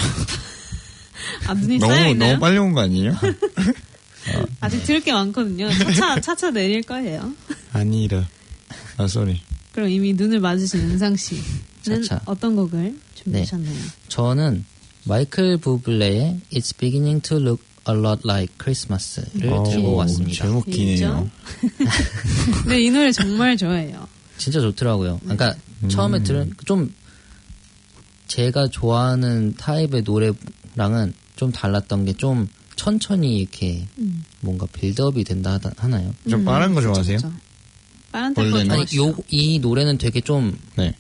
눈이 쌓여있나요? 너무 빨리 온 거 아니에요? 아직 들을 게 많거든요. 차차 내릴 거예요. 아니라. 쏘리. 그럼 이미 눈을 맞으신 은상 씨는 차차. 어떤 곡을 준비하셨나요? 네. 저는 마이클 부블레의 It's Beginning to Look a Lot Like Christmas를 들고 왔습니다. 제목 기네요. 네, 이 노래 정말 좋아해요. 진짜 좋더라고요. 그러니까 처음에 들은 좀 제가 좋아하는 타입의 노래랑은 좀 달랐던 게 좀 천천히 이렇게 뭔가 빌드업이 된다 하나요? 좀 빠른 거 좋아하세요? 빠른 템포 좋아하시죠? 이 노래는 되게 좀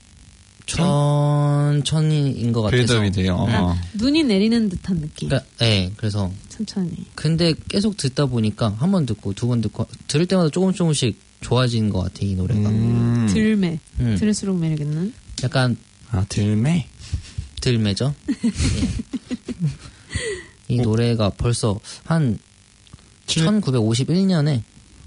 천천히인 것 같아서 빌드업이 돼요. 눈이 내리는 듯한 느낌. 그러니까, 네, 그래서 천천히. 근데 계속 듣다 보니까 한 번 듣고 두 번 듣고 들을 때마다 조금씩 좋아지는 것 같아 이 노래가. 들매. 들을수록 매력 있는. 약간 들매. 들매죠. 예. 이 노래가 벌써 한 1951년에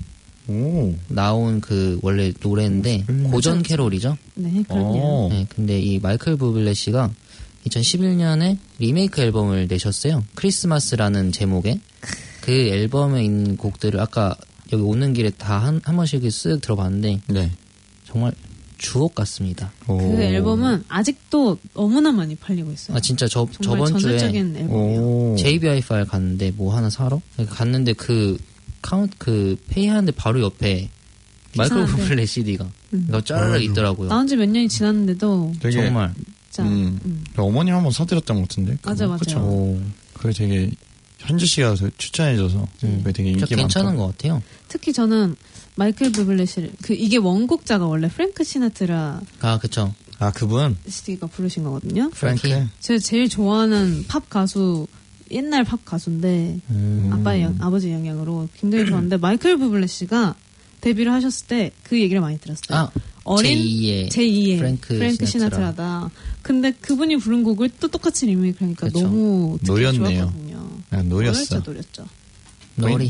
나온 그 원래 노래인데 고전 캐롤이죠. 네, 그럼요. 네, 근데 이 마이클 부블레 씨가 2011년에 리메이크 앨범을 내셨어요. 크리스마스라는 제목의 그 앨범에 있는 곡들을 아까 여기 오는 길에 다 한 번씩 쓱 들어봤는데 정말 주옥 같습니다. 그 앨범은 아직도 너무나 많이 팔리고 있어요. 진짜 저번 주에 전설적인 앨범이에요. JBI-F를 갔는데 뭐 하나 사러 갔는데 그 페이하는데 바로 옆에 마이클 부블레 CD가 짜르르 있더라고요. 나온 지 몇 년이 지났는데도 되게 정말 어머니 한번 사드렸던 것 같은데. 맞아요. 그게 되게 현주 씨가 추천해줘서 그게 되게 인기 많다. 괜찮은 것 같아요. 특히 저는 마이클 부블레 씨를 이게 원곡자가 원래 프랭크 시나트라. 그쵸. 그분? CD가 부르신 거거든요. 프랭키. 제가 제일 좋아하는 팝 가수 옛날 팝 가수인데 아버지 영향으로 굉장히 좋아하는데 마이클 부블레 씨가 데뷔를 하셨을 때 그 얘기를 많이 들었어요. 어린 제2의 프랭크 시나트라다. 근데 그분이 부른 곡을 또 똑같이 리메이크하니까 너무 노렸네요. 노렸죠. 놀이.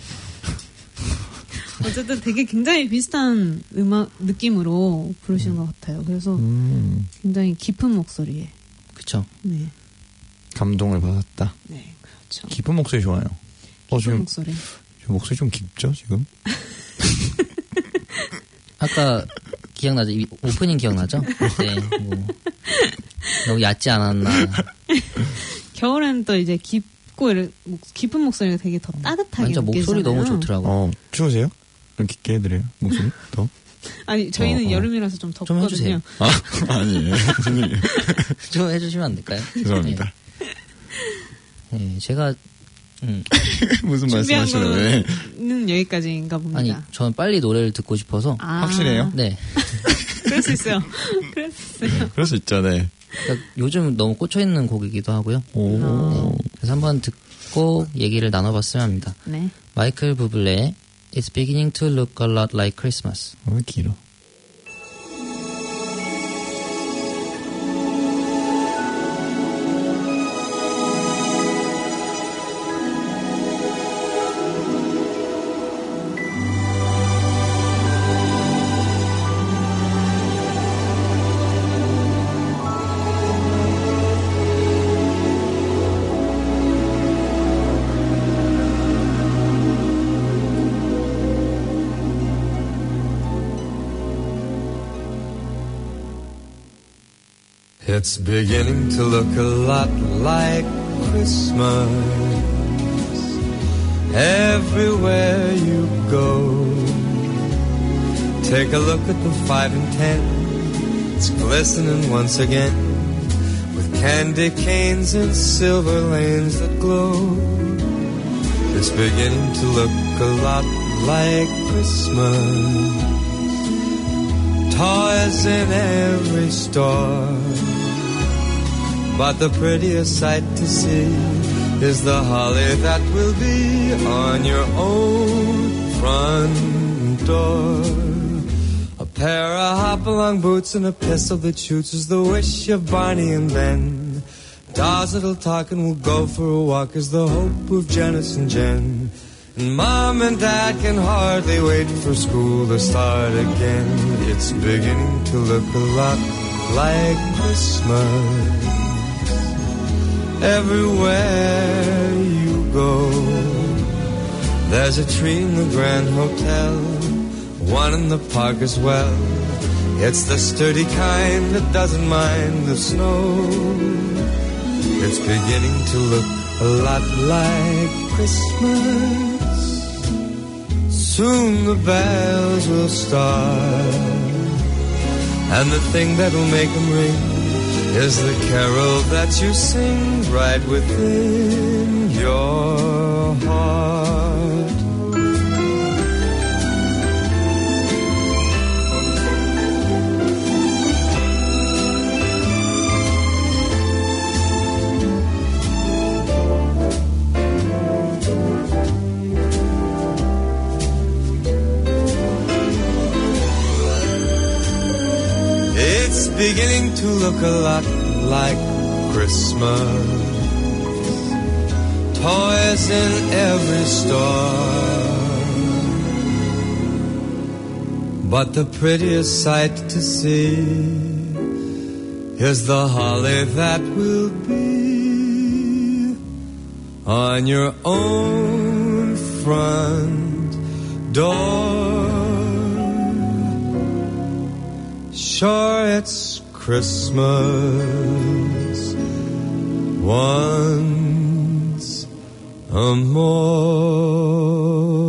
어쨌든 되게 굉장히 비슷한 음악 느낌으로 부르시는 것 같아요. 그래서 굉장히 깊은 목소리에. 그쵸. 네. 감동을 받았다. 네, 그렇죠. 깊은 목소리 좋아요. 깊은 목소리. 목소리 좀 깊죠, 지금? 아까 기억나죠? 오프닝 기억나죠? 그때 너무 얕지 않았나. 겨울에는 또 이제 깊은 목소리가 되게 더 따뜻하게 진짜 목소리 너무 좋더라고요. 추우세요? 좀 깊게 해드려요, 목소리? 더? 아니, 저희는 여름이라서 좀 덥거든요. 좀 해주세요. 아니에요. 좀 해주시면 안 될까요? 죄송합니다. 네, 제가 무슨 말씀하시는 왜? 는 여기까지인가 봅니다. 아니, 저는 빨리 노래를 듣고 싶어서. 확실해요? 네. 그럴 수 있어요. 그럴 수 있죠, 네. 그러니까 요즘 너무 꽂혀있는 곡이기도 하고요. 네. 그래서 한번 듣고 얘기를 나눠봤으면 합니다. 네. 마이클 부블레의 It's beginning to look a lot like Christmas. 왜 길어? It's beginning to look a lot like Christmas everywhere you go. Take a look at the 5 and 10. It's glistening once again with candy canes and silver lanes that glow. It's beginning to look a lot like Christmas. Toys in every store, but the prettiest sight to see is the holly that will be on your own front door. A pair of hop-along boots and a pistol that shoots is the wish of Barney and Ben. Dolls that'll talk and will go for a walk is the hope of Janice and Jen. And Mom and Dad can hardly wait for school to start again. It's beginning to look a lot like Christmas everywhere you go. There's a tree in the Grand Hotel, one in the park as well. It's the sturdy kind that doesn't mind the snow. It's beginning to look a lot like Christmas. Soon the bells will start, and the thing that'll make them ring is the carol that you sing right within your heart. It's beginning to look a lot like Christmas. Toys in every store, but the prettiest sight to see is the holly that will be on your own front door. Sure, it's Christmas once more.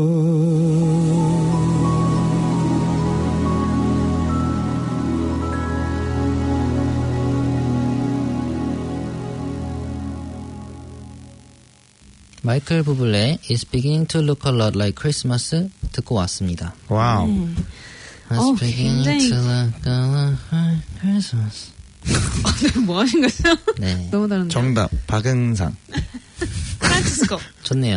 마이클 부블레 It's beginning to look a lot like Christmas 듣고 왔습니다. 와우. It's beginning 굉장히- to look a lot like Christmas. 뭐 하신 거죠? 네. 너무 다른데. 정답 박은상. 프란치스코. 좋네요.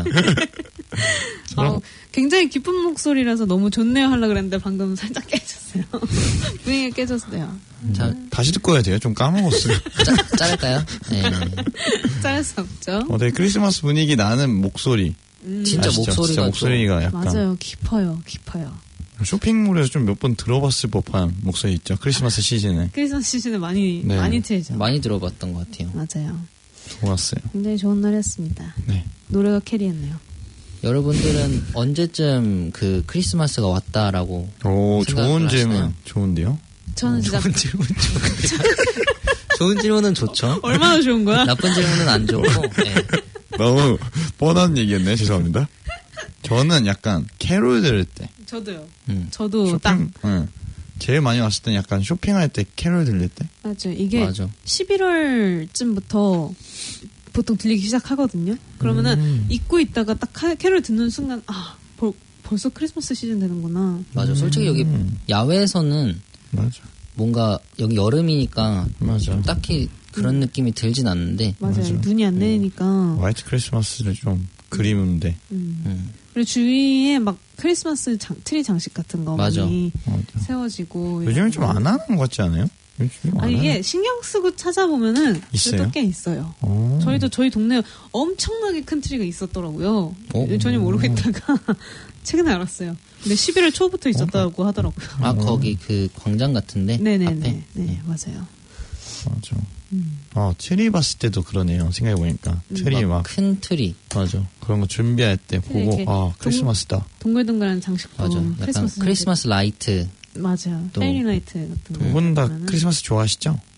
굉장히 기쁜 목소리라서 너무 좋네요 하려고 그랬는데 방금 살짝 깨졌어요. 분위기가 깨졌어요. 자, 다시 듣고 해야 돼요. 좀 까먹었어요. 자를까요? 네. 짤 수 없죠. 되게 크리스마스 분위기 나는 목소리. 진짜 아시죠? 목소리가 진짜 목소리가 약간 맞아요. 깊어요. 깊어요. 쇼핑몰에서 좀 몇 번 들어봤을 법한 목소리 있죠. 크리스마스 시즌에. 크리스마스 시즌에 많이 네. 많이 틀죠. 많이 들어봤던 것 같아요. 맞아요. 좋았어요. 굉장히 좋은 날이었습니다. 네. 노래가 캐리했네요. 여러분들은 언제쯤 그 크리스마스가 왔다라고 오, 생각을 좋은 질문. 하시나요? 좋은데요? 저는 진짜 좋은 질문 좋은 질문은 좋죠. 얼마나 좋은 거야? 나쁜 질문은 안 좋고. 네. 너무 뻔한 얘기였네. 죄송합니다. 저는 약간 캐롤 들을 때. 저도요. 저도 쇼핑, 딱 응. 제일 많이 왔을 땐 약간 쇼핑할 때 캐롤 들릴 때. 맞죠. 이게 맞아. 11월쯤부터 보통 들리기 시작하거든요. 그러면은 입고 있다가 딱 캐롤 듣는 순간 벌써 크리스마스 시즌 되는구나. 맞아. 솔직히 여기 야외에서는 맞아. 뭔가 여기 여름이니까 맞아. 딱히 그런 느낌이 들진 않는데. 맞아요. 눈이 안 내리니까. 화이트 크리스마스를 좀 그리는데. 그리고 주위에 막 크리스마스 트리 장식 같은 거 맞아. 많이 세워지고. 요즘은 좀 안 하는 것 같지 않아요? 요즘 아니 이게 신경 쓰고 찾아보면은 있어요? 그래도 꽤 있어요. 오. 저희도 저희 동네에 엄청나게 큰 트리가 있었더라고요. 전혀 모르고 있다가 최근에 알았어요. 근데 11월 초부터 있었다고 하더라고요. 아, 거기 그 광장 같은데? 네네네. 앞에? 네, 맞아요. 맞아. 트리 봤을 때도 그러네요. 생각해보니까. 트리 막. 큰 트리. 맞아. 그런 거 준비할 때 이렇게 보고, 크리스마스다. 동글동글한 장식품. 맞아. 약간 크리스마스 라이트. 맞아요. 또 페이리 라이트 같은 거. 두 분 다 크리스마스 좋아하시죠?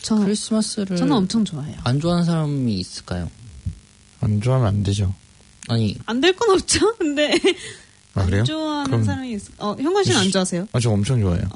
크리스마스를 저는 엄청 좋아해요. 안 좋아하는 사람이 있을까요? 안 좋아하면 안 되죠. 아니 안 될 건 없죠. 근데 아, 그래요? 안 좋아하는 그럼... 사람이 현관 씨는 안 좋아하세요? 저 엄청 좋아해요.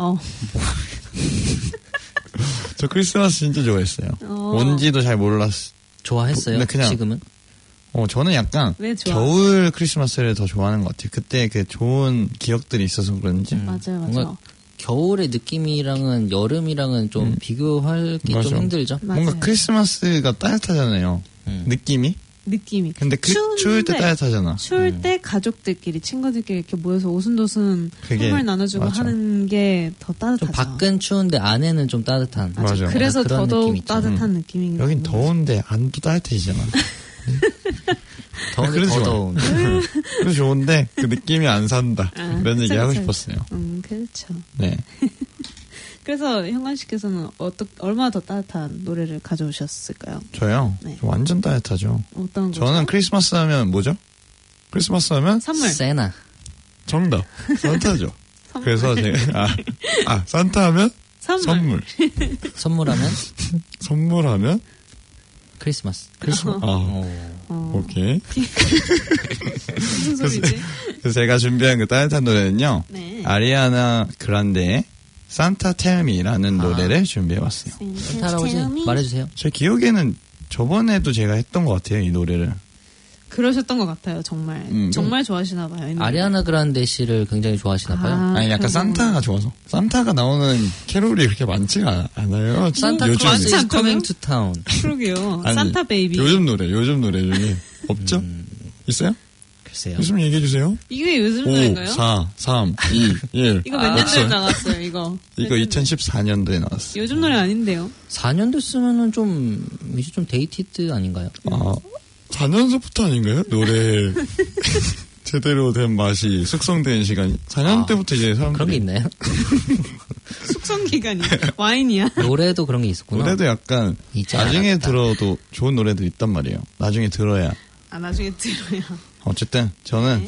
저 크리스마스 진짜 좋아했어요. 뭔지도 잘 몰랐어요. 좋아했어요? 그냥, 지금은? 저는 약간 겨울 크리스마스를 더 좋아하는 것 같아요. 그때 그 좋은 기억들이 있어서 그런지. 맞아요. 겨울의 느낌이랑은 여름이랑은 좀 비교하기 좀 힘들죠. 뭔가 크리스마스가 따뜻하잖아요. 느낌이. 근데 추울 때 따뜻하잖아. 추울 때 가족들끼리 친구들끼리 이렇게 모여서 오순도순 선물 나눠주고 하는 게 더 따뜻하죠. 좀 밖은 추운데 안에는 좀 따뜻한. 맞아. 그래서 더더욱 따뜻한 느낌이. 여긴 더운데 안도 따뜻해지잖아. 더운데 더 더운. 그래서 좋은데 그 느낌이 안 산다. 이런 얘기 하고 싶었어요. 그렇죠. 네. 그래서 현관 씨께서는 얼마나 더 따뜻한 노래를 가져오셨을까요? 저요? 네. 저 완전 따뜻하죠. 어떤 거죠? 저는 크리스마스 하면 뭐죠? 크리스마스 하면 선물. 세나. 정답. 산타죠. 그래서 제가 산타 하면 선물. 선물하면 크리스마스. 오케이. 무슨 소리지? 그래서 제가 준비한 그 따뜻한 노래는요. 네. 아리아나 그란데의 산타 텔미라는 노래를 준비해봤어요. 산타 할아버지 말해주세요. 제 기억에는 저번에도 제가 했던 것 같아요. 이 노래를. 그러셨던 것 같아요. 정말. 정말 좋아하시나 봐요. 아리아나 그란데 씨를 굉장히 좋아하시나 봐요. 아니 약간 산타가 좋아서. 산타가 나오는 캐롤이 그렇게 많지가 않아요. 산타 클로스 is coming to town. 그러게요. 산타 베이비. 요즘 노래 중에 없죠? 있어요? 글쎄요. 요즘 얘기해주세요. 이게 요즘 노래인가요? 4, 3, 2, 1. 이거 몇 년도에 나왔어요, 이거? 이거 2014년도에 나왔어요. 요즘 노래 아닌데요? 4년 됐으면은 이제 좀 데이티드 아닌가요? 4년서부터 아닌가요? 노래 제대로 된 맛이 숙성된 시간. 4년 때부터 이제 사람들이. 그런 게 있나요? 숙성 기간이 와인이야. 노래도 그런 게 있었구나. 노래도 약간 나중에 들어도 좋은 노래도 있단 말이에요. 나중에 들어야. 나중에 들어야. 어쨌든 저는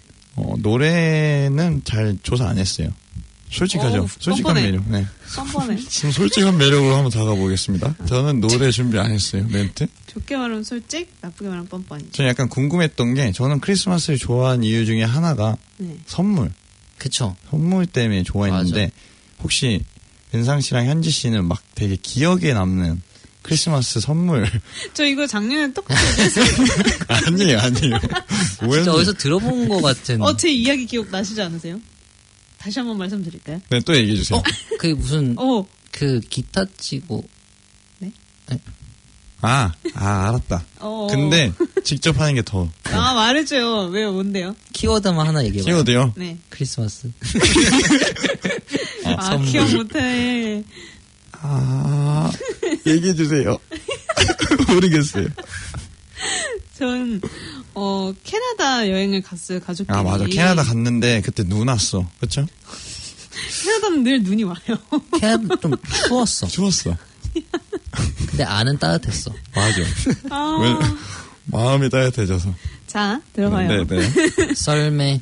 노래는 잘 조사 안 했어요. 솔직하죠. 솔직한 매력. 네. 뻔뻔해. 지금 솔직한 매력으로 한번 다가보겠습니다. 저는 노래 준비 안 했어요. 멘트. 좋게 말하면 솔직, 나쁘게 말하면 뻔뻔이죠. 저는 약간 궁금했던 게 저는 크리스마스를 좋아하는 이유 중에 하나가 선물. 그쵸. 선물 때문에 좋아했는데 맞아. 혹시 은상 씨랑 현지 씨는 막 되게 기억에 남는 크리스마스 선물. 저 이거 작년에 똑같이 얘기했어요. 아니에요. 진짜 어디서 들어본 것 같은. 제 이야기 기억 나시지 않으세요? 다시 한번 말씀드릴까요? 네, 또 얘기해주세요. 그게 무슨, 그 기타 치고. 네? 네? 알았다. 근데 직접 하는 게 더. 말해줘요. 왜요? 뭔데요? 키워드만 하나 얘기해봐요. 키워드요? 네. 크리스마스. 기억 못해. 얘기해주세요. 모르겠어요. 전, 캐나다 여행을 갔어요, 가족끼리. 맞아. 캐나다 갔는데, 그때 눈 왔어. 그쵸? 캐나다는 늘 눈이 와요. 캐나다 좀 추웠어. 근데 안은 따뜻했어. 맞아. 마음이 따뜻해져서. 자, 들어가요. 네. 썰매.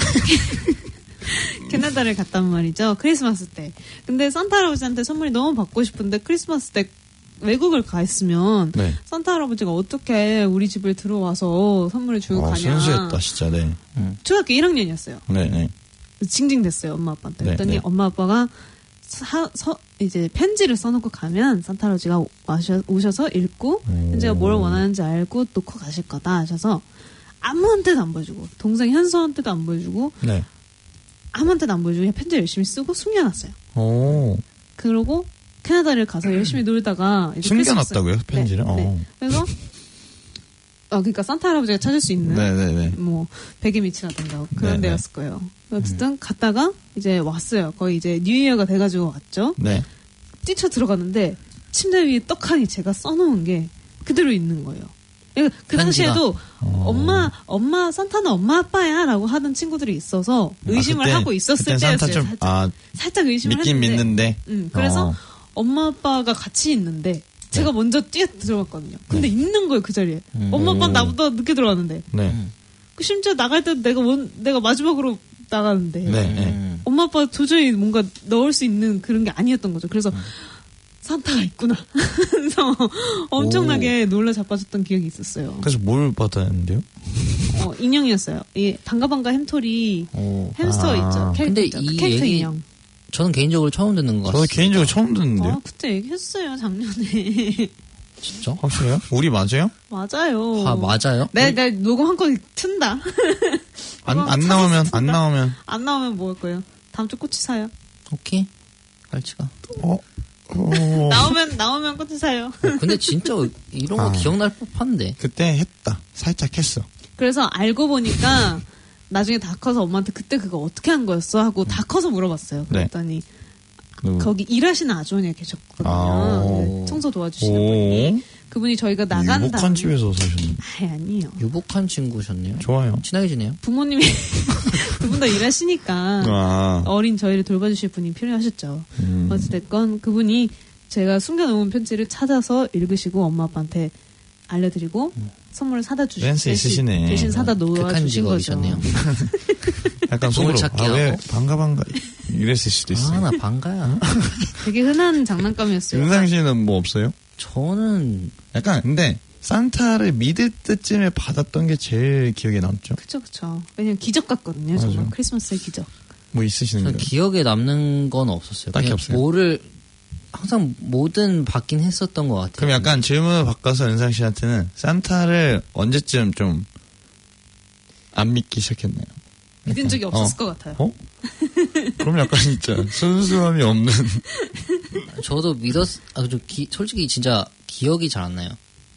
캐나다를 갔단 말이죠. 크리스마스 때. 근데 산타 할아버지한테 선물이 너무 받고 싶은데 크리스마스 때 외국을 가 있으면 산타 할아버지가 어떻게 우리 집을 들어와서 선물을 주고 가냐. 순수했다 진짜. 네. 초등학교 1학년이었어요. 네. 징징댔어요 엄마 아빠한테. 그랬더니 엄마 아빠가 이제 편지를 써놓고 가면 산타 할아버지가 오셔서 읽고 현지가 뭘 원하는지 알고 놓고 가실 거다 하셔서 아무한테도 안 보여주고 동생 현수한테도 안 보여주고 아무한테도 안 보여주고 그냥 편지 열심히 쓰고 숨겨놨어요. 그러고 캐나다를 가서 열심히 놀다가 이제 숨겨놨다고요? 편지를? 네. 그래서 그러니까 산타 할아버지가 찾을 수 있는 뭐 베개 밑이라든가 그런 데였을 거예요. 어쨌든 갔다가 이제 왔어요. 거의 이제 뉴 이어가 돼가지고 왔죠. 네. 뛰쳐 들어갔는데 침대 위에 떡하니 제가 써놓은 게 그대로 있는 거예요. 그 당시에도 엄마 산타는 엄마 아빠야라고 하던 친구들이 있어서 의심을 하고 있었을 때였어요. 살짝 의심을 믿긴 했는데. 그래서 엄마 아빠가 같이 있는데 제가 먼저 뛰어 들어갔거든요. 근데 있는 거예요 그 자리에. 엄마 아빠는 나보다 늦게 들어갔는데. 심지어 나갈 때도 내가 마지막으로 나가는데 엄마 아빠 도저히 뭔가 넣을 수 있는 그런 게 아니었던 거죠. 그래서 산타가 있구나. 그래서 엄청나게 놀라 자빠졌던 기억이 있었어요. 그래서 뭘 받았는데요? 인형이었어요. 이 방가방가 햄토리 햄스터 있죠. 캐릭터 얘기, 인형. 저는 개인적으로 처음 듣는 것 같아요. 저도 개인적으로 처음 듣는데요. 그때 얘기했어요 작년에. 진짜? 확실해요? 우리 맞아요? 맞아요. 맞아요? 네, 녹음 한 건 튼다. 안 나오면 뭐 할 거예요? 다음 주 꼬치 사요. 오케이. 깔치가. 나오면 꼬치 사요. 근데 진짜 이런 거 기억날 법한데. 그때 했다. 살짝 했어. 그래서 알고 보니까 나중에 다 커서 엄마한테 그때 그거 어떻게 한 거였어? 하고 다 커서 물어봤어요. 그랬더니 거기 일하시는 아주머니가 계셨거든요. 청소 도와주시는 분이. 그분이 저희가 나간 다음에. 유복한 집에서 사셨네. 아니요. 유복한 친구셨네요. 좋아요. 친하게 지내요. 부모님이 두 분 다 일하시니까 어린 저희를 돌봐주실 분이 필요하셨죠. 어찌됐건 그분이 제가 숨겨놓은 편지를 찾아서 읽으시고 엄마 아빠한테 알려드리고 선물을 사다 주시고 센스 있으시네. 대신 사다 놓아주신 거죠. 약간 속으로 왜 반가 이랬을 수도 있어요. 나 반가야. 되게 흔한 장난감이었어요. 윤상 씨는 뭐 없어요? 저는 약간 근데 산타를 믿을 때쯤에 받았던 게 제일 기억에 남죠. 그쵸. 왜냐면 기적 같거든요. 정말 맞아요. 크리스마스의 기적. 뭐 있으시는 거예요? 기억에 남는 건 없었어요. 딱히 없어요. 항상 뭐든 받긴 했었던 것 같아요. 그럼 약간 질문을 바꿔서 은상 씨한테는 산타를 언제쯤 좀 안 믿기 시작했나요? 믿은 적이 없었을 것 같아요. 그럼 약간 진짜 순수함이 없는. 저도 솔직히 진짜 기억이 잘 안 나요.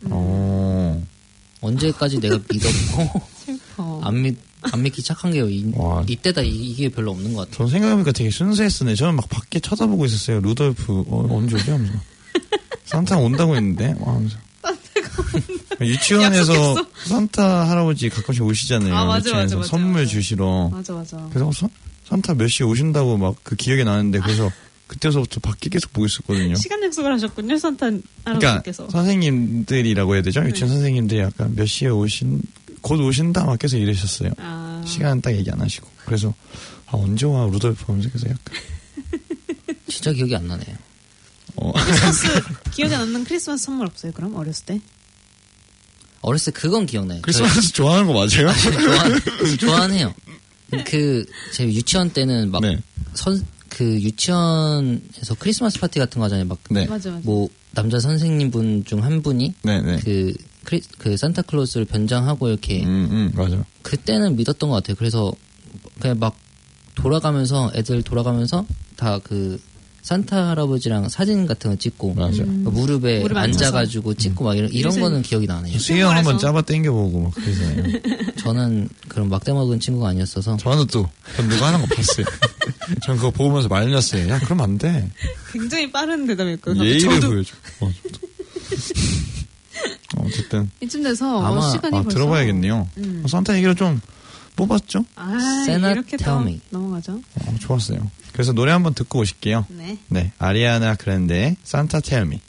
언제까지 내가 믿었고 슬퍼. 안 믿기 착한 게 이때다 이게 별로 없는 것 같아요. 전 생각해보니까 되게 순수했으네. 저는 막 밖에 쳐다보고 있었어요. 루돌프 언제 오지? 하면서 산타 온다고 했는데 하면서. 유치원에서 약속했어? 산타 할아버지 가끔씩 오시잖아요. 맞아. 선물 주시러. 맞아. 그래서 산타 몇 시에 오신다고 막 그 기억이 나는데 그래서 그때서부터 밖에 계속 보고 있었거든요. 시간 약속을 하셨군요. 산타 할아버지께서. 그러니까 선생님들이라고 해야 되죠? 유치원 선생님들이 약간 몇 시에 곧 오신다 막 계속 이러셨어요. 시간 딱 얘기 안 하시고. 그래서 언제 와 루돌프 하면서 계속 약간. 진짜 기억이 안 나네요. 크리스마스 기억에 남는 크리스마스 선물 없어요? 그럼 어렸을 때? 어렸을 때 그건 기억나요. 크리스마스 좋아하는 거 맞아요? 좋아해요. 제 유치원 때는 막 유치원에서 크리스마스 파티 같은 거 하잖아요. 막 맞아. 뭐 남자 선생님분 중 한 분이 그 산타클로스를 변장하고 이렇게 맞아. 그때는 믿었던 것 같아요. 그래서 그냥 막 애들 돌아가면서 다 그 산타 할아버지랑 사진 같은 거 찍고 무릎에 앉아가지고 찍고 막 이런 거는 기억이 나네요. 수영 한번 잡아 당겨보고 막 그러잖아요. 저는 그런 막대 먹은 친구가 아니었어서. 저는 누가 하는 거 봤어요. 전 그거 보면서 말렸어요. 야 그러면 안 돼. 굉장히 빠른 대답이었거든요. 예의를 보여줘. 어쨌든 이쯤 돼서 시간이 벌써 들어봐야겠네요. 산타 얘기를 좀 뽑았죠? 이렇게 또 넘어가죠. 좋았어요. 그래서 노래 한번 듣고 오실게요. 네, 아리아나 그란데의 산타 텔 미.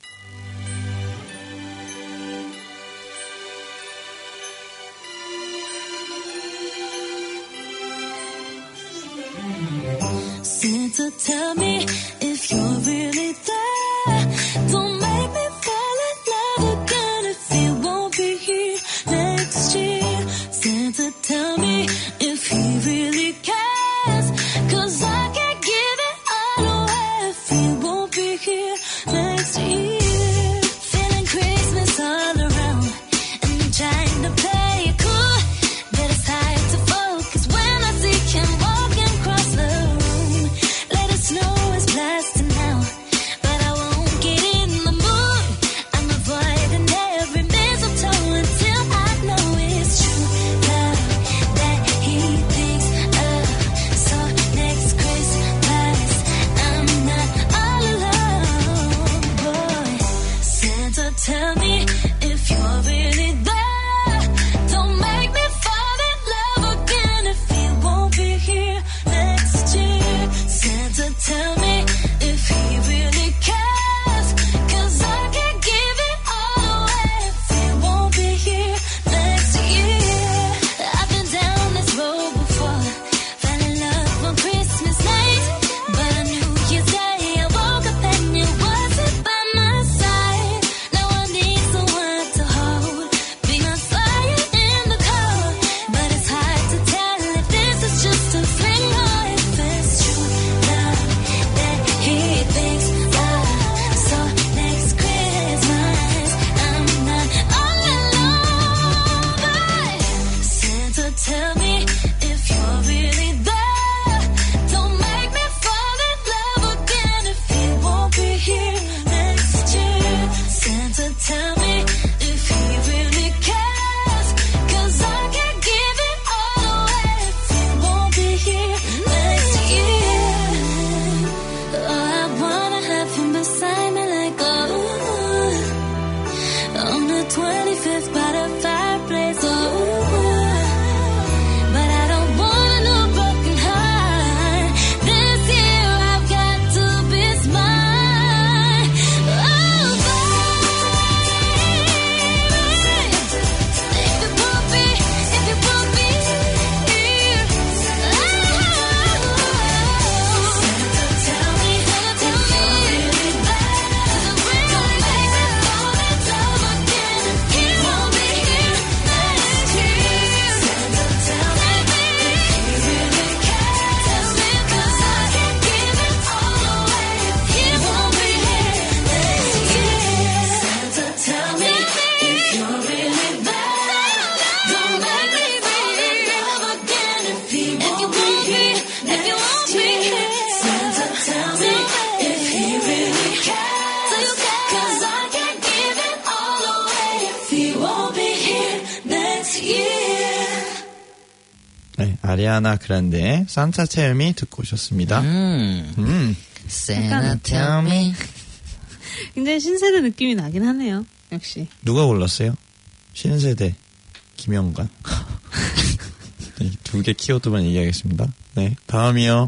Santa, tell me if you're really there. Don't make me fall in love again if you won't be here next year. Santa, tell me if he really cares. 'Cause I can't give it all away if he won't be here next year. Feeling Christmas all around and I'm trying to play it cool, but it's hard to focus when I see him walking across the room. Let it snow is blasting out. 네, 아리아나 그란데의 산타 텔미 듣고 오셨습니다. Santa tell me. 굉장히 신세대 느낌이 나긴 하네요. 역시. 누가 골랐어요? 신세대 김영관. 네, 2개 키워드만 얘기하겠습니다. 네, 다음이요.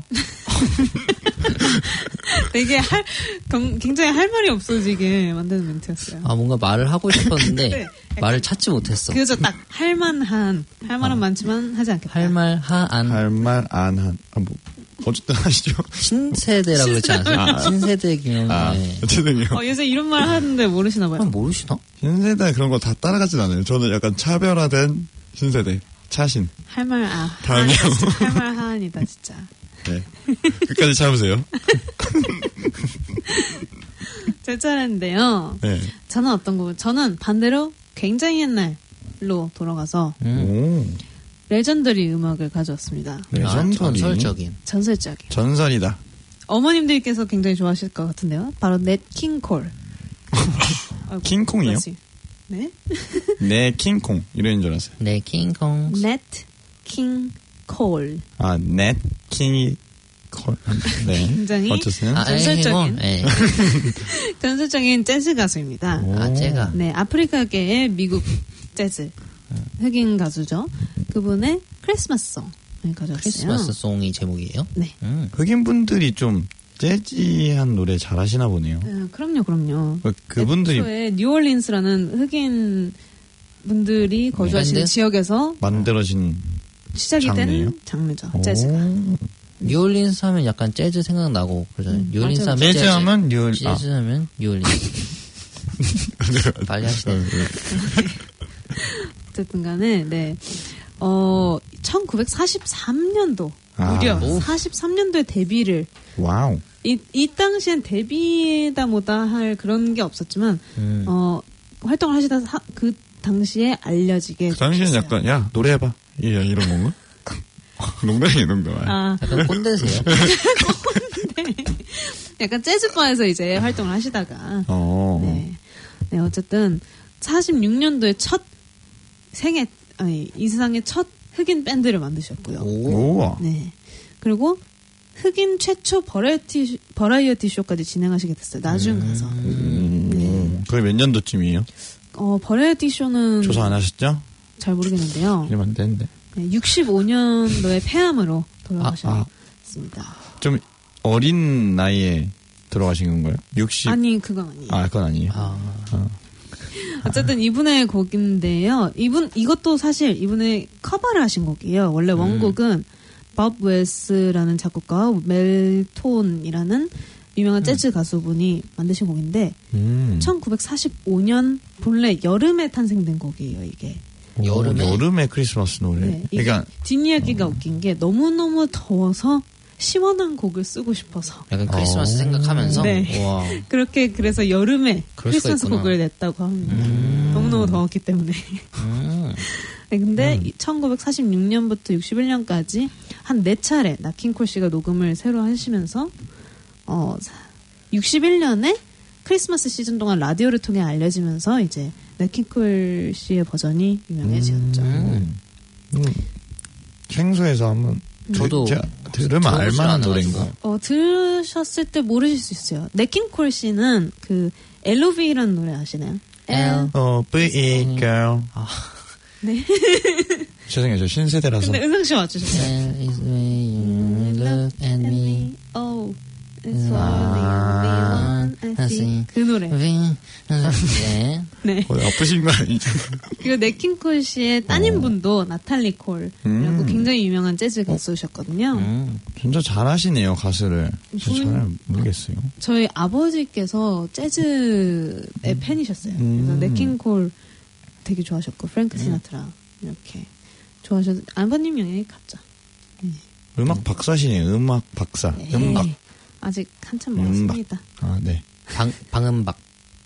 되게 굉장히 할 말이 없어지게 만드는 멘트였어요. 아, 뭔가 말을 하고 싶었는데 네, 말을 찾지 못했어. 그저 딱 할만한 많지만 하지 않겠다. 할 말 안 한. 뭐 어쨌든 하시죠. 신세대라고 그러지 않았어요? 신세대 김영관. 어쨌든요. 요새 이런 말 하는데 모르시나 봐요. 모르시나? 신세대 그런 거 다 따라가진 않아요. 저는 약간 차별화된 신세대. 차신. 다음이요. 할 말 하안이다 진짜. 네. 끝까지 참으세요. 제 차례인데요. 네. 저는 반대로 굉장히 옛날로 돌아가서 레전더리 음악을 가져왔습니다. 레전더리. 전설이다. 어머님들께서 굉장히 좋아하실 것 같은데요. 바로 넷 킹콜. 킹콩이요? 네. 네 킹콩 이런 줄 알았어요. 네 킹콩. 넷 킹콜. 아, 넷 킹이 콜. 네. 굉장히 전설적인 재즈 가수입니다. 재가. 네, 아프리카계의 미국 재즈 흑인 가수죠. 그분의 크리스마스 송을 가져왔어요. 크리스마스 송이 제목이에요? 네. 흑인 분들이 좀 재즈한 노래 잘하시나 보네요. 그럼요. 그분들이 애초에 뉴올린스라는 흑인 분들이 거주하시는 지역에서 만들어진 시작이 장르예요? 된 장르죠. 재즈가. 뉴올린스 하면 약간 재즈 생각나고 그러잖아요. 뉴올린스 하면 재즈 하면 재즈 하면 뉴올린스. 빨리 하시네. 어쨌든 간에 네. 1943년도 무려 43년도에 데뷔를 와우. 이 당시엔 데뷔다 뭐다 할 그런 게 없었지만 활동을 하시다 그 당시에 알려지게 그 당시엔 되셨어요. 약간 야 노래해봐 이런 건가? 농담이에요. 약간 꼰대세요? 꼰대. 약간 재즈바에서 이제 활동을 하시다가 네, 어쨌든 46년도에 이 세상의 첫 흑인 밴드를 만드셨고요. 네. 그리고 흑인 최초 버라이어티 쇼까지 진행하시게 됐어요. 나중 가서. 네. 그게 몇 년도쯤이에요? 버라이어티 쇼는 조사 안 하셨죠? 잘 모르겠는데요. 이러면 안 되는데. 네, 65년도에 폐암으로 돌아가셨습니다. 좀 어린 나이에 돌아가신 건가요? 60? 아니, 그건 아니에요. 그건 아니에요. 어쨌든 이분의 곡인데요. 이것도 사실 이분의 커버를 하신 곡이에요. 원래 원곡은 밥 웨스라는 작곡가 멜톤이라는 유명한 재즈 가수분이 만드신 곡인데 1945년 본래 여름에 탄생된 곡이에요. 이게. 여름에 크리스마스 노래. 네, 그러니까 뒷이야기가 웃긴 게 너무너무 더워서 시원한 곡을 쓰고 싶어서. 약간 크리스마스 생각하면서? 네. 우와. 그래서 여름에 크리스마스 곡을 냈다고 합니다. 너무너무 더웠기 때문에. 네, 근데 1946년부터 61년까지 한 4차례 나킹콜 씨가 녹음을 새로 하시면서 61년에 크리스마스 시즌 동안 라디오를 통해 알려지면서 이제 나킹콜 씨의 버전이 유명해졌죠. 생소해서 한번 저도 들으면 알만한 노래인가? 들으셨을 때 모르실 수 있어요. 네킹콜 씨는 그 LOV라는 노래 아시나요? L-O-V-E girl. 네. 죄송해요. 저 신세대라서. 근데 은성 씨 맞추셨어요. Look at me. Oh, it's what I see. 그 노래. 네. 아프신 거 아니죠? 그리고 네킹콜 씨의 따님분도 나탈리 콜이라고 굉장히 유명한 재즈 가수셨거든요. 진짜 잘하시네요, 가수를. 잘 모르겠어요. 저희 아버지께서 재즈의 팬이셨어요. 그래서 네킹콜 되게 좋아하셨고 프랭크 시나트라 이렇게 좋아하셔서 아버님 영향이 갔죠. 네. 음악 박사시네요. 음악 박사. 네. 음악. 아직 한참 멀었습니다. 네. 방음박.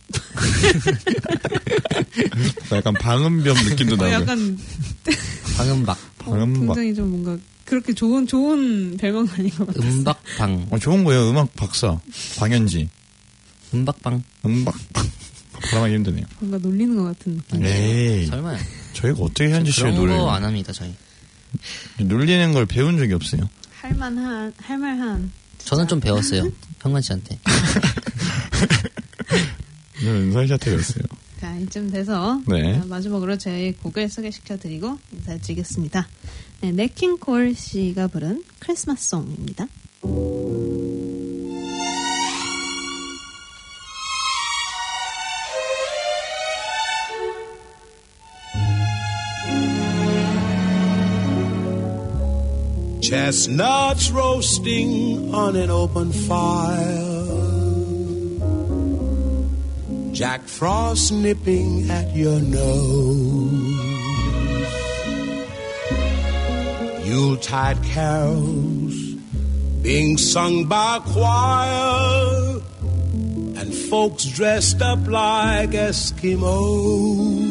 약간 방음병 느낌도 나고. 약간 방음박. 굉장히 좀 뭔가 그렇게 좋은 별명 아닌 것 같아요. 음박방. 좋은 거예요. 음악 박사. 광현지. 음박방. 발음하기 힘드네요. 뭔가 놀리는 것 같은 느낌. 에이. 설마. 저희가 어떻게 현지 씨의 노래를. 그런 거 안 합니다, 저희. 놀리는 걸 배운 적이 없어요. 할만한. 저는 좀 배웠어요. 형관 씨한테. 저는 은선 씨한테 배웠어요. 자, 이쯤 돼서 네. 마지막으로 저희 곡을 소개시켜드리고 인사드리겠습니다. 네, 네킹 콜 씨가 부른 크리스마스 송입니다. Chestnuts roasting on an open fire, Jack Frost nipping at your nose, Yuletide carols being sung by a choir, and folks dressed up like Eskimos.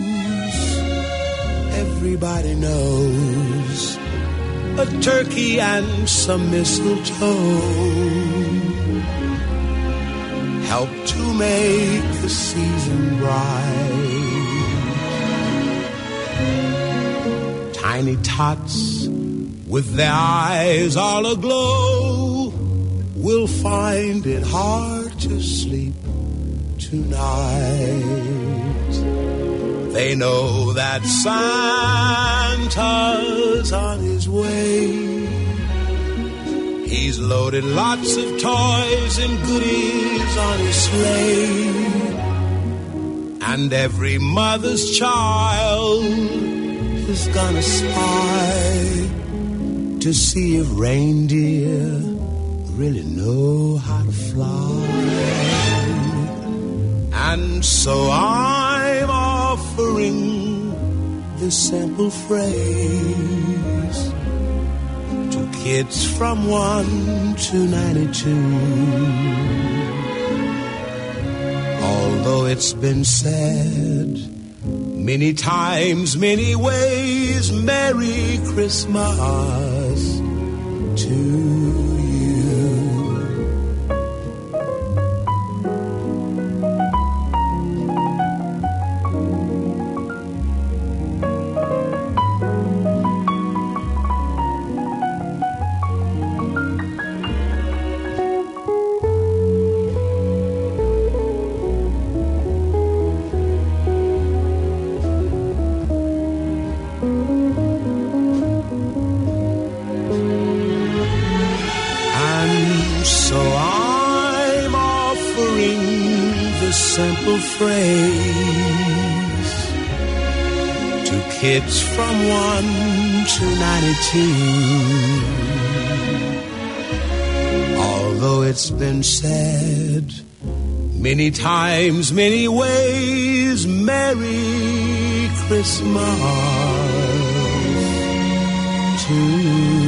Everybody knows a turkey and some mistletoe help to make the season bright. Tiny tots with their eyes all aglow will find it hard to sleep tonight. They know that Santa's on his way. He's loaded lots of toys and goodies on his sleigh. And every mother's child is gonna spy to see if reindeer really know how to fly. And so I'm offering this simple phrase to kids from 1 to 92. Although it's been said many times, many ways, Merry Christmas to you. Simple phrase to kids from 1 to 92. Although it's been said many times, many ways, Merry Christmas to you.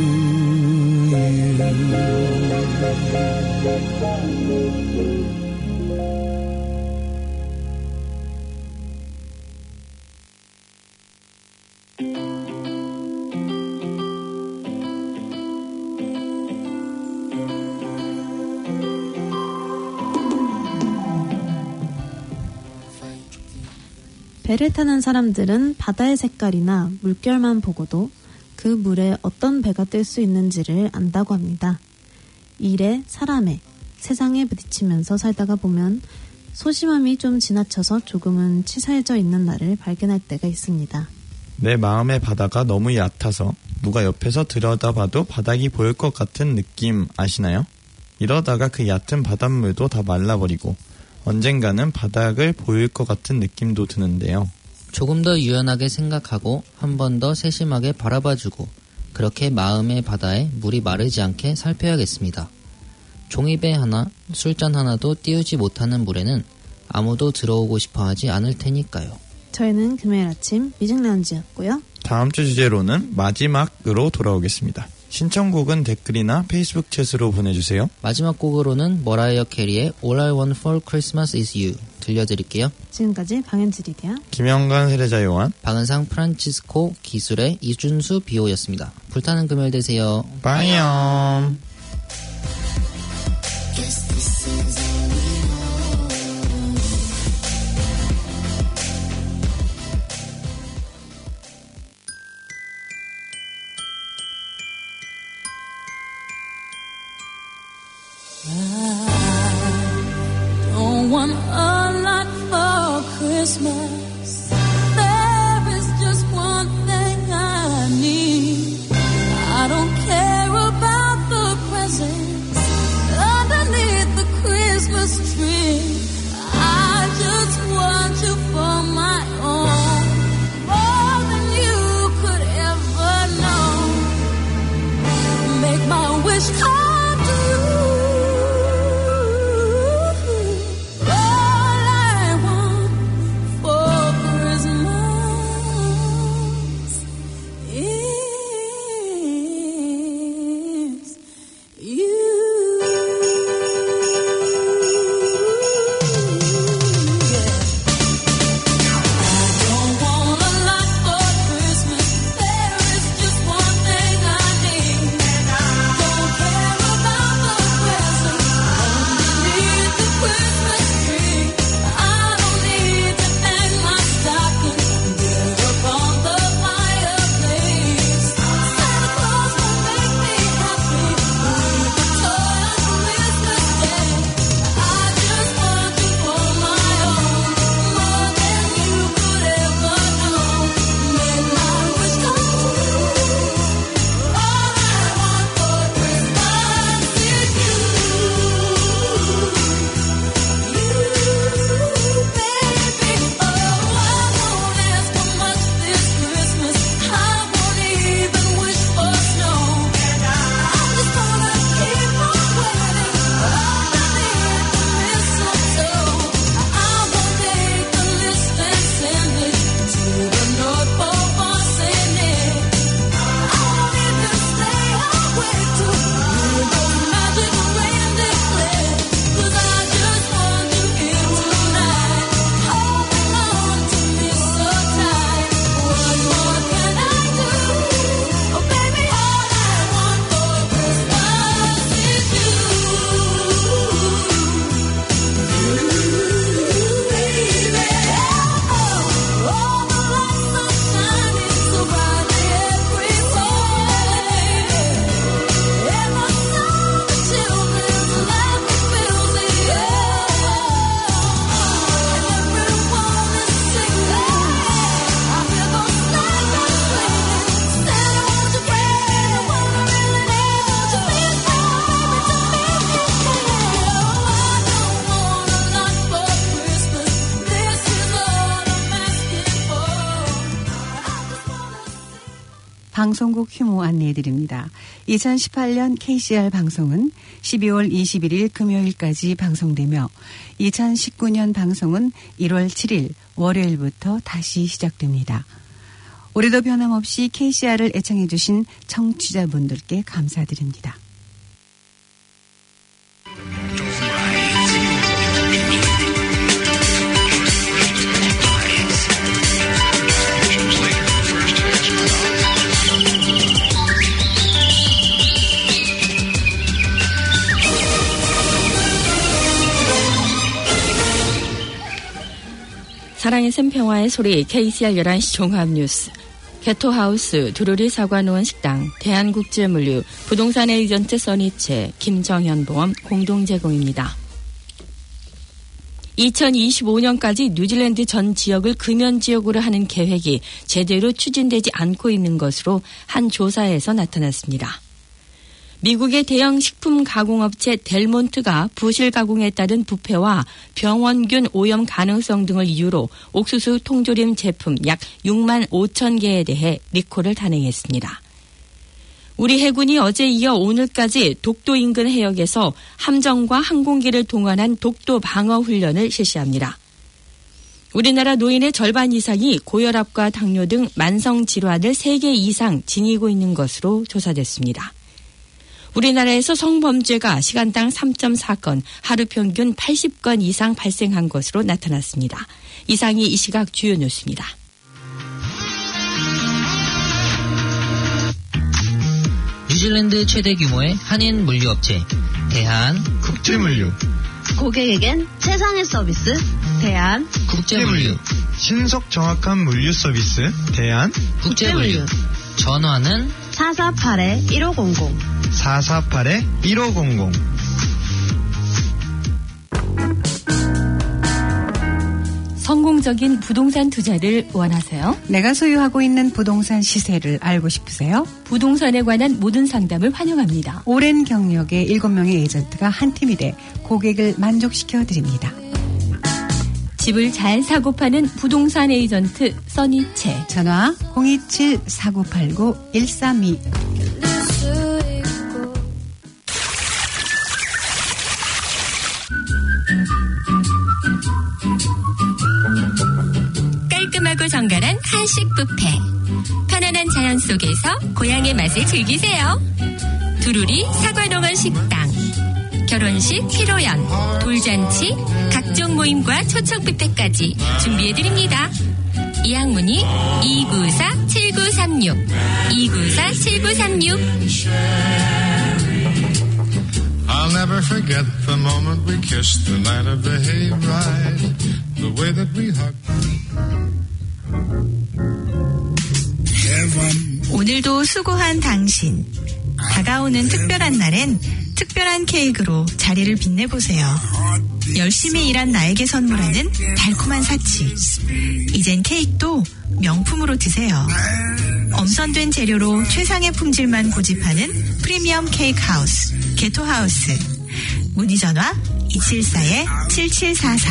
배를 타는 사람들은 바다의 색깔이나 물결만 보고도 그 물에 어떤 배가 뜰 수 있는지를 안다고 합니다. 일에, 사람에, 세상에 부딪히면서 살다가 보면 소심함이 좀 지나쳐서 조금은 치사해져 있는 나를 발견할 때가 있습니다. 내 마음의 바다가 너무 얕아서 누가 옆에서 들여다봐도 바닥이 보일 것 같은 느낌 아시나요? 이러다가 그 얕은 바닷물도 다 말라버리고 언젠가는 바닥을 보일 것 같은 느낌도 드는데요. 조금 더 유연하게 생각하고 한 번 더 세심하게 바라봐주고 그렇게 마음의 바다에 물이 마르지 않게 살펴야겠습니다. 종이배 하나, 술잔 하나도 띄우지 못하는 물에는 아무도 들어오고 싶어 하지 않을 테니까요. 저희는 금요일 아침 뮤직라운지였고요. 다음 주 주제로는 마지막으로 돌아오겠습니다. 신청곡은 댓글이나 페이스북 챗으로 보내주세요. 마지막 곡으로는 머라이어 캐리의 All I Want for Christmas is You 들려드릴게요. 지금까지 방현지리디아 김영관 세례자 요한 박은상 프란치스코 기술의 이준수 비오였습니다. 불타는 금요일 되세요. 빠이염. 방송국 휴무 안내해드립니다. 2018년 KCR 방송은 12월 21일 금요일까지 방송되며 2019년 방송은 1월 7일 월요일부터 다시 시작됩니다. 올해도 변함없이 KCR을 애청해주신 청취자분들께 감사드립니다. 사랑의 샘 평화의 소리 KCR 11시 종합뉴스 개토하우스 두루리 사과농원 식당 대한국제물류 부동산 에이전트 써니체 김정현보험 공동 제공입니다. 2025년까지 뉴질랜드 전 지역을 금연지역으로 하는 계획이 제대로 추진되지 않고 있는 것으로 한 조사에서 나타났습니다. 미국의 대형 식품 가공업체 델몬트가 부실 가공에 따른 부패와 병원균 오염 가능성 등을 이유로 옥수수 통조림 제품 약 6만 5천 개에 대해 리콜을 단행했습니다. 우리 해군이 어제 이어 오늘까지 독도 인근 해역에서 함정과 항공기를 동원한 독도 방어 훈련을 실시합니다. 우리나라 노인의 절반 이상이 고혈압과 당뇨 등 만성 질환을 3개 이상 지니고 있는 것으로 조사됐습니다. 우리나라에서 성범죄가 시간당 3.4건, 하루 평균 80건 이상 발생한 것으로 나타났습니다. 이상이 이 시각 주요 뉴스입니다. 뉴질랜드 최대 규모의 한인 물류업체 대한국제물류. 고객에겐 최상의 서비스 대한국제물류. 신속 정확한 물류 서비스 대한국제물류. 전화는 448-1500 448-1500. 성공적인 부동산 투자를 원하세요? 내가 소유하고 있는 부동산 시세를 알고 싶으세요? 부동산에 관한 모든 상담을 환영합니다. 오랜 경력의 7명의 에이전트가 한 팀이 돼 고객을 만족시켜 드립니다. 집을 잘 사고 파는 부동산 에이전트 써니체. 전화 027-4989-132. 깔끔하고 정갈한 한식 뷔페. 편안한 자연 속에서 고향의 맛을 즐기세요. 두루리 사과농원 식당. 결혼식, 피로연, 돌잔치, 각종 모임과 초청 뷔페까지 준비해드립니다. 예약문의 294-7936 294-7936. I'll never forget the moment we kissed the night of the hayride, the way that we hugged. 오늘도 수고한 당신. 다가오는 특별한 날엔 특별한 케이크로 자리를 빛내보세요. 열심히 일한 나에게 선물하는 달콤한 사치. 이젠 케이크도 명품으로 드세요. 엄선된 재료로 최상의 품질만 고집하는 프리미엄 케이크 하우스 개토하우스. 문의 전화 274-7744.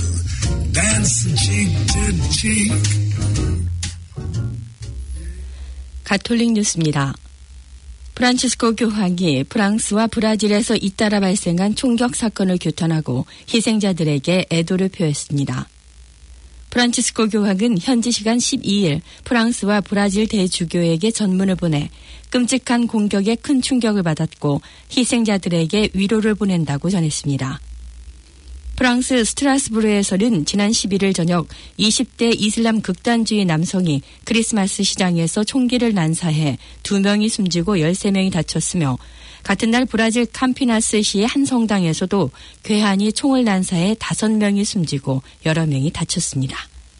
가톨릭 뉴스입니다. 프란치스코 교황이 프랑스와 브라질에서 잇따라 발생한 총격 사건을 규탄하고 희생자들에게 애도를 표했습니다. 프란치스코 교황은 현지 시간 12일 프랑스와 브라질 대주교에게 전문을 보내 끔찍한 공격에 큰 충격을 받았고 희생자들에게 위로를 보낸다고 전했습니다. 프랑스 스트라스부르에서는 지난 11일 저녁 20대 이슬람 극단주의 남성이 크리스마스 시장에서 총기를 난사해 2명이 숨지고 13명이 다쳤으며 같은 날 브라질 캄피나스시의 한 성당에서도 괴한이 총을 난사해 5명이 숨지고 여러 명이 다쳤습니다.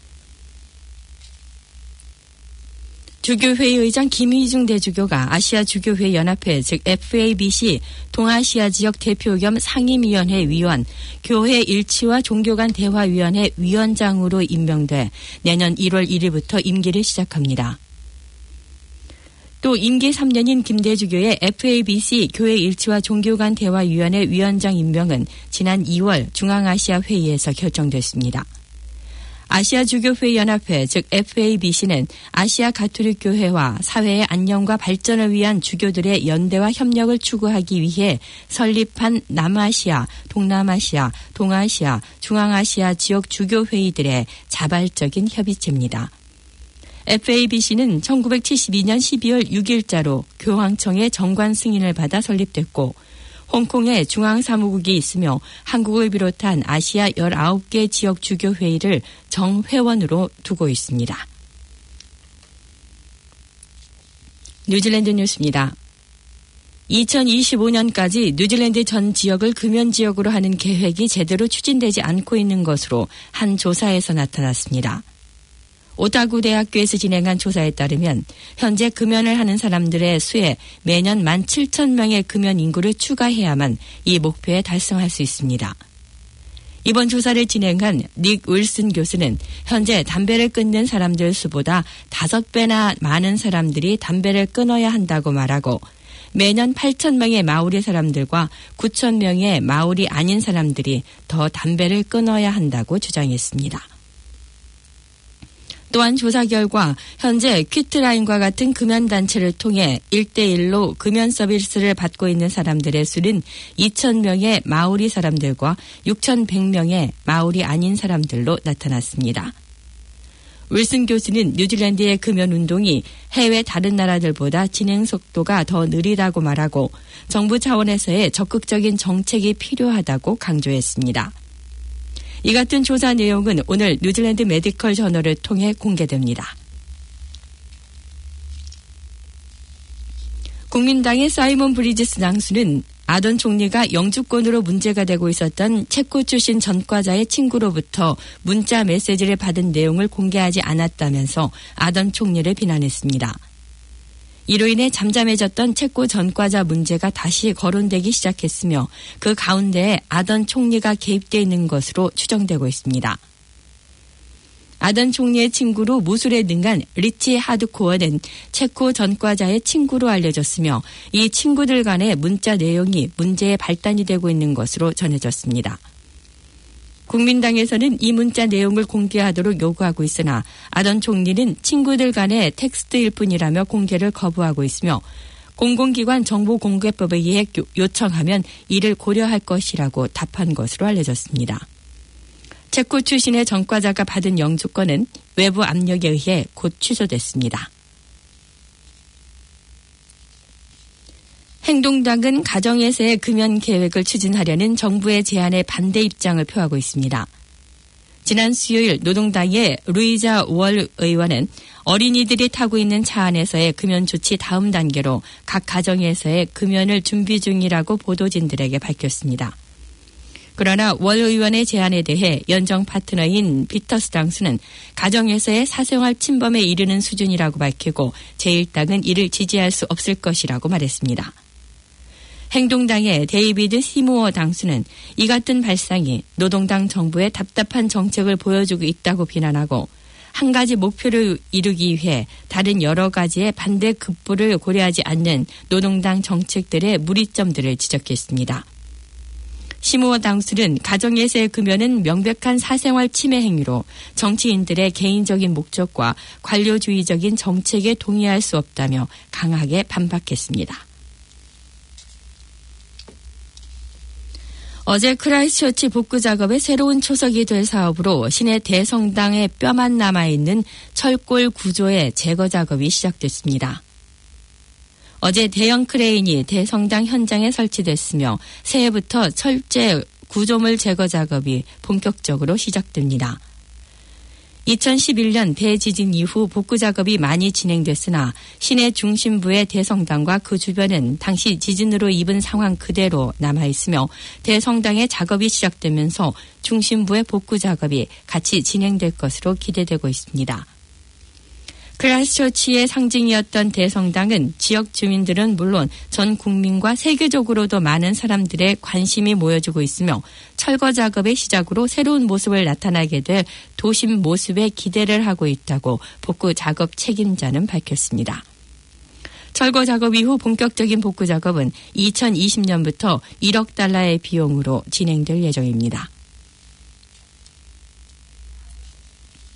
주교회의 의장 김희중 대주교가 아시아 주교회 연합회 즉 FABC 동아시아 지역 대표 겸 상임위원회 위원, 교회 일치와 종교 간 대화위원회 위원장으로 임명돼 내년 1월 1일부터 임기를 시작합니다. 또 임기 3년인 김 대주교의 FABC 교회 일치와 종교 간 대화위원회 위원장 임명은 지난 2월 중앙아시아 회의에서 결정됐습니다. 아시아주교회연합회 즉 FABC는 아시아 가톨릭 교회와 사회의 안녕과 발전을 위한 주교들의 연대와 협력을 추구하기 위해 설립한 남아시아, 동남아시아, 동아시아, 중앙아시아 지역 주교회의들의 자발적인 협의체입니다. FABC는 1972년 12월 6일자로 교황청의 정관 승인을 받아 설립됐고 홍콩에 중앙사무국이 있으며 한국을 비롯한 아시아 19개 지역 주교회의를 정회원으로 두고 있습니다. 뉴질랜드 뉴스입니다. 2025년까지 뉴질랜드 전 지역을 금연지역으로 하는 계획이 제대로 추진되지 않고 있는 것으로 한 조사에서 나타났습니다. 오타구 대학교에서 진행한 조사에 따르면 현재 금연을 하는 사람들의 수에 매년 17,000명의 금연 인구를 추가해야만 이 목표에 달성할 수 있습니다. 이번 조사를 진행한 닉 윌슨 교수는 현재 담배를 끊는 사람들 수보다 5배나 많은 사람들이 담배를 끊어야 한다고 말하고 매년 8,000명의 마오리 사람들과 9,000명의 마오리 아닌 사람들이 더 담배를 끊어야 한다고 주장했습니다. 또한 조사 결과 현재 퀴트라인과 같은 금연단체를 통해 1대1로 금연 서비스를 받고 있는 사람들의 수는 2,000명의 마오리 사람들과 6,100명의 마오리 아닌 사람들로 나타났습니다. 윌슨 교수는 뉴질랜드의 금연 운동이 해외 다른 나라들보다 진행 속도가 더 느리다고 말하고 정부 차원에서의 적극적인 정책이 필요하다고 강조했습니다. 이 같은 조사 내용은 오늘 뉴질랜드 메디컬 저널을 통해 공개됩니다. 국민당의 사이먼 브리지스 당수는 아던 총리가 영주권으로 문제가 되고 있었던 체코 출신 전과자의 친구로부터 문자 메시지를 받은 내용을 공개하지 않았다면서 아던 총리를 비난했습니다. 이로 인해 잠잠해졌던 체코 전과자 문제가 다시 거론되기 시작했으며 그 가운데에 아던 총리가 개입되어 있는 것으로 추정되고 있습니다. 아던 총리의 친구로 무술에 능한 리치 하드코어는 체코 전과자의 친구로 알려졌으며 이 친구들 간의 문자 내용이 문제의 발단이 되고 있는 것으로 전해졌습니다. 국민당에서는 이 문자 내용을 공개하도록 요구하고 있으나 아던 총리는 친구들 간의 텍스트일 뿐이라며 공개를 거부하고 있으며 공공기관 정보공개법에 의해 요청하면 이를 고려할 것이라고 답한 것으로 알려졌습니다. 체코 출신의 전과자가 받은 영주권은 외부 압력에 의해 곧 취소됐습니다. 행동당은 가정에서의 금연 계획을 추진하려는 정부의 제안에 반대 입장을 표하고 있습니다. 지난 수요일 노동당의 루이자 월 의원은 어린이들이 타고 있는 차 안에서의 금연 조치 다음 단계로 각 가정에서의 금연을 준비 중이라고 보도진들에게 밝혔습니다. 그러나 월 의원의 제안에 대해 연정 파트너인 피터스 당수는 가정에서의 사생활 침범에 이르는 수준이라고 밝히고 제1당은 이를 지지할 수 없을 것이라고 말했습니다. 행동당의 데이비드 시무어 당수는 이 같은 발상이 노동당 정부의 답답한 정책을 보여주고 있다고 비난하고 한 가지 목표를 이루기 위해 다른 여러 가지의 반대 급부를 고려하지 않는 노동당 정책들의 무리점들을 지적했습니다. 시무어 당수는 가정에서의 금연은 명백한 사생활 침해 행위로 정치인들의 개인적인 목적과 관료주의적인 정책에 동의할 수 없다며 강하게 반박했습니다. 어제 크라이스트처치 복구 작업의 새로운 초석이 될 사업으로 시내 대성당의 뼈만 남아있는 철골 구조의 제거 작업이 시작됐습니다. 어제 대형 크레인이 대성당 현장에 설치됐으며 새해부터 철제 구조물 제거 작업이 본격적으로 시작됩니다. 2011년 대지진 이후 복구 작업이 많이 진행됐으나 시내 중심부의 대성당과 그 주변은 당시 지진으로 입은 상황 그대로 남아있으며 대성당의 작업이 시작되면서 중심부의 복구 작업이 같이 진행될 것으로 기대되고 있습니다. 크라이스트처치의 상징이었던 대성당은 지역 주민들은 물론 전 국민과 세계적으로도 많은 사람들의 관심이 모여지고 있으며 철거 작업의 시작으로 새로운 모습을 나타나게 될 도심 모습에 기대를 하고 있다고 복구 작업 책임자는 밝혔습니다. 철거 작업 이후 본격적인 복구 작업은 2020년부터 1억 달러의 비용으로 진행될 예정입니다.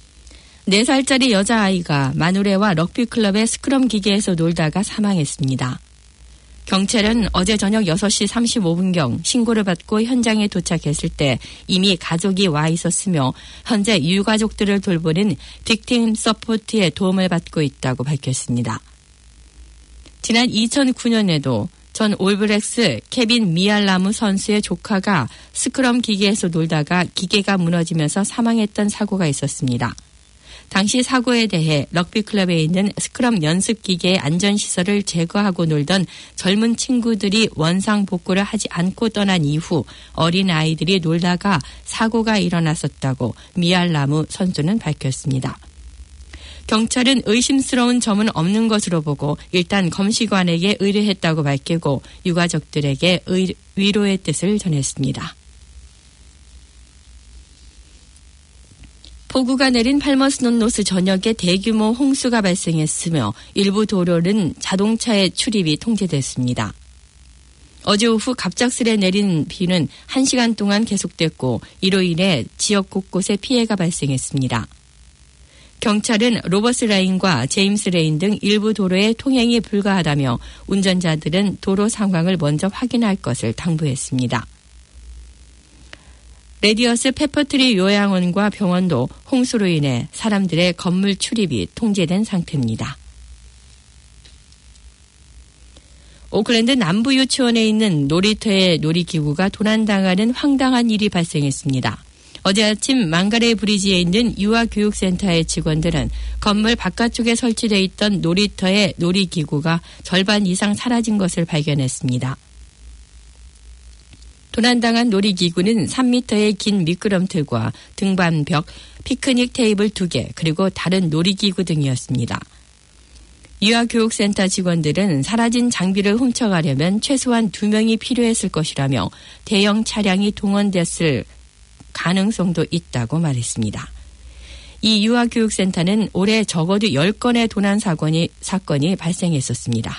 4살짜리 여자아이가 마누레와 럭비클럽의 스크럼 기계에서 놀다가 사망했습니다. 경찰은 어제 저녁 6시 35분경 신고를 받고 현장에 도착했을 때 이미 가족이 와 있었으며 현재 유가족들을 돌보는 빅팀 서포트의 도움을 받고 있다고 밝혔습니다. 지난 2009년에도 전 올브렉스 케빈 미알라무 선수의 조카가 스크럼 기계에서 놀다가 기계가 무너지면서 사망했던 사고가 있었습니다. 당시 사고에 대해 럭비클럽에 있는 스크럼 연습기계의 안전시설을 제거하고 놀던 젊은 친구들이 원상복구를 하지 않고 떠난 이후 어린아이들이 놀다가 사고가 일어났었다고 미알라무 선수는 밝혔습니다. 경찰은 의심스러운 점은 없는 것으로 보고 일단 검시관에게 의뢰했다고 밝히고 유가족들에게 위로의 뜻을 전했습니다. 폭우가 내린 팔머스논노스 전역에 대규모 홍수가 발생했으며 일부 도로는 자동차의 출입이 통제됐습니다. 어제 오후 갑작스레 내린 비는 1시간 동안 계속됐고 이로 인해 지역 곳곳에 피해가 발생했습니다. 경찰은 로버스 레인과 제임스 레인 등 일부 도로에 통행이 불가하다며 운전자들은 도로 상황을 먼저 확인할 것을 당부했습니다. 레디어스 페퍼트리 요양원과 병원도 홍수로 인해 사람들의 건물 출입이 통제된 상태입니다. 오클랜드 남부 유치원에 있는 놀이터의 놀이기구가 도난당하는 황당한 일이 발생했습니다. 어제 아침 망가레이 브리지에 있는 유아교육센터의 직원들은 건물 바깥쪽에 설치되어 있던 놀이터의 놀이기구가 절반 이상 사라진 것을 발견했습니다. 도난당한 놀이기구는 3m의 긴 미끄럼틀과 등반벽, 피크닉 테이블 2개, 그리고 다른 놀이기구 등이었습니다. 유아교육센터 직원들은 사라진 장비를 훔쳐가려면 최소한 2명이 필요했을 것이라며 대형 차량이 동원됐을 가능성도 있다고 말했습니다. 이 유아교육센터는 올해 적어도 10건의 도난 사건이 발생했었습니다.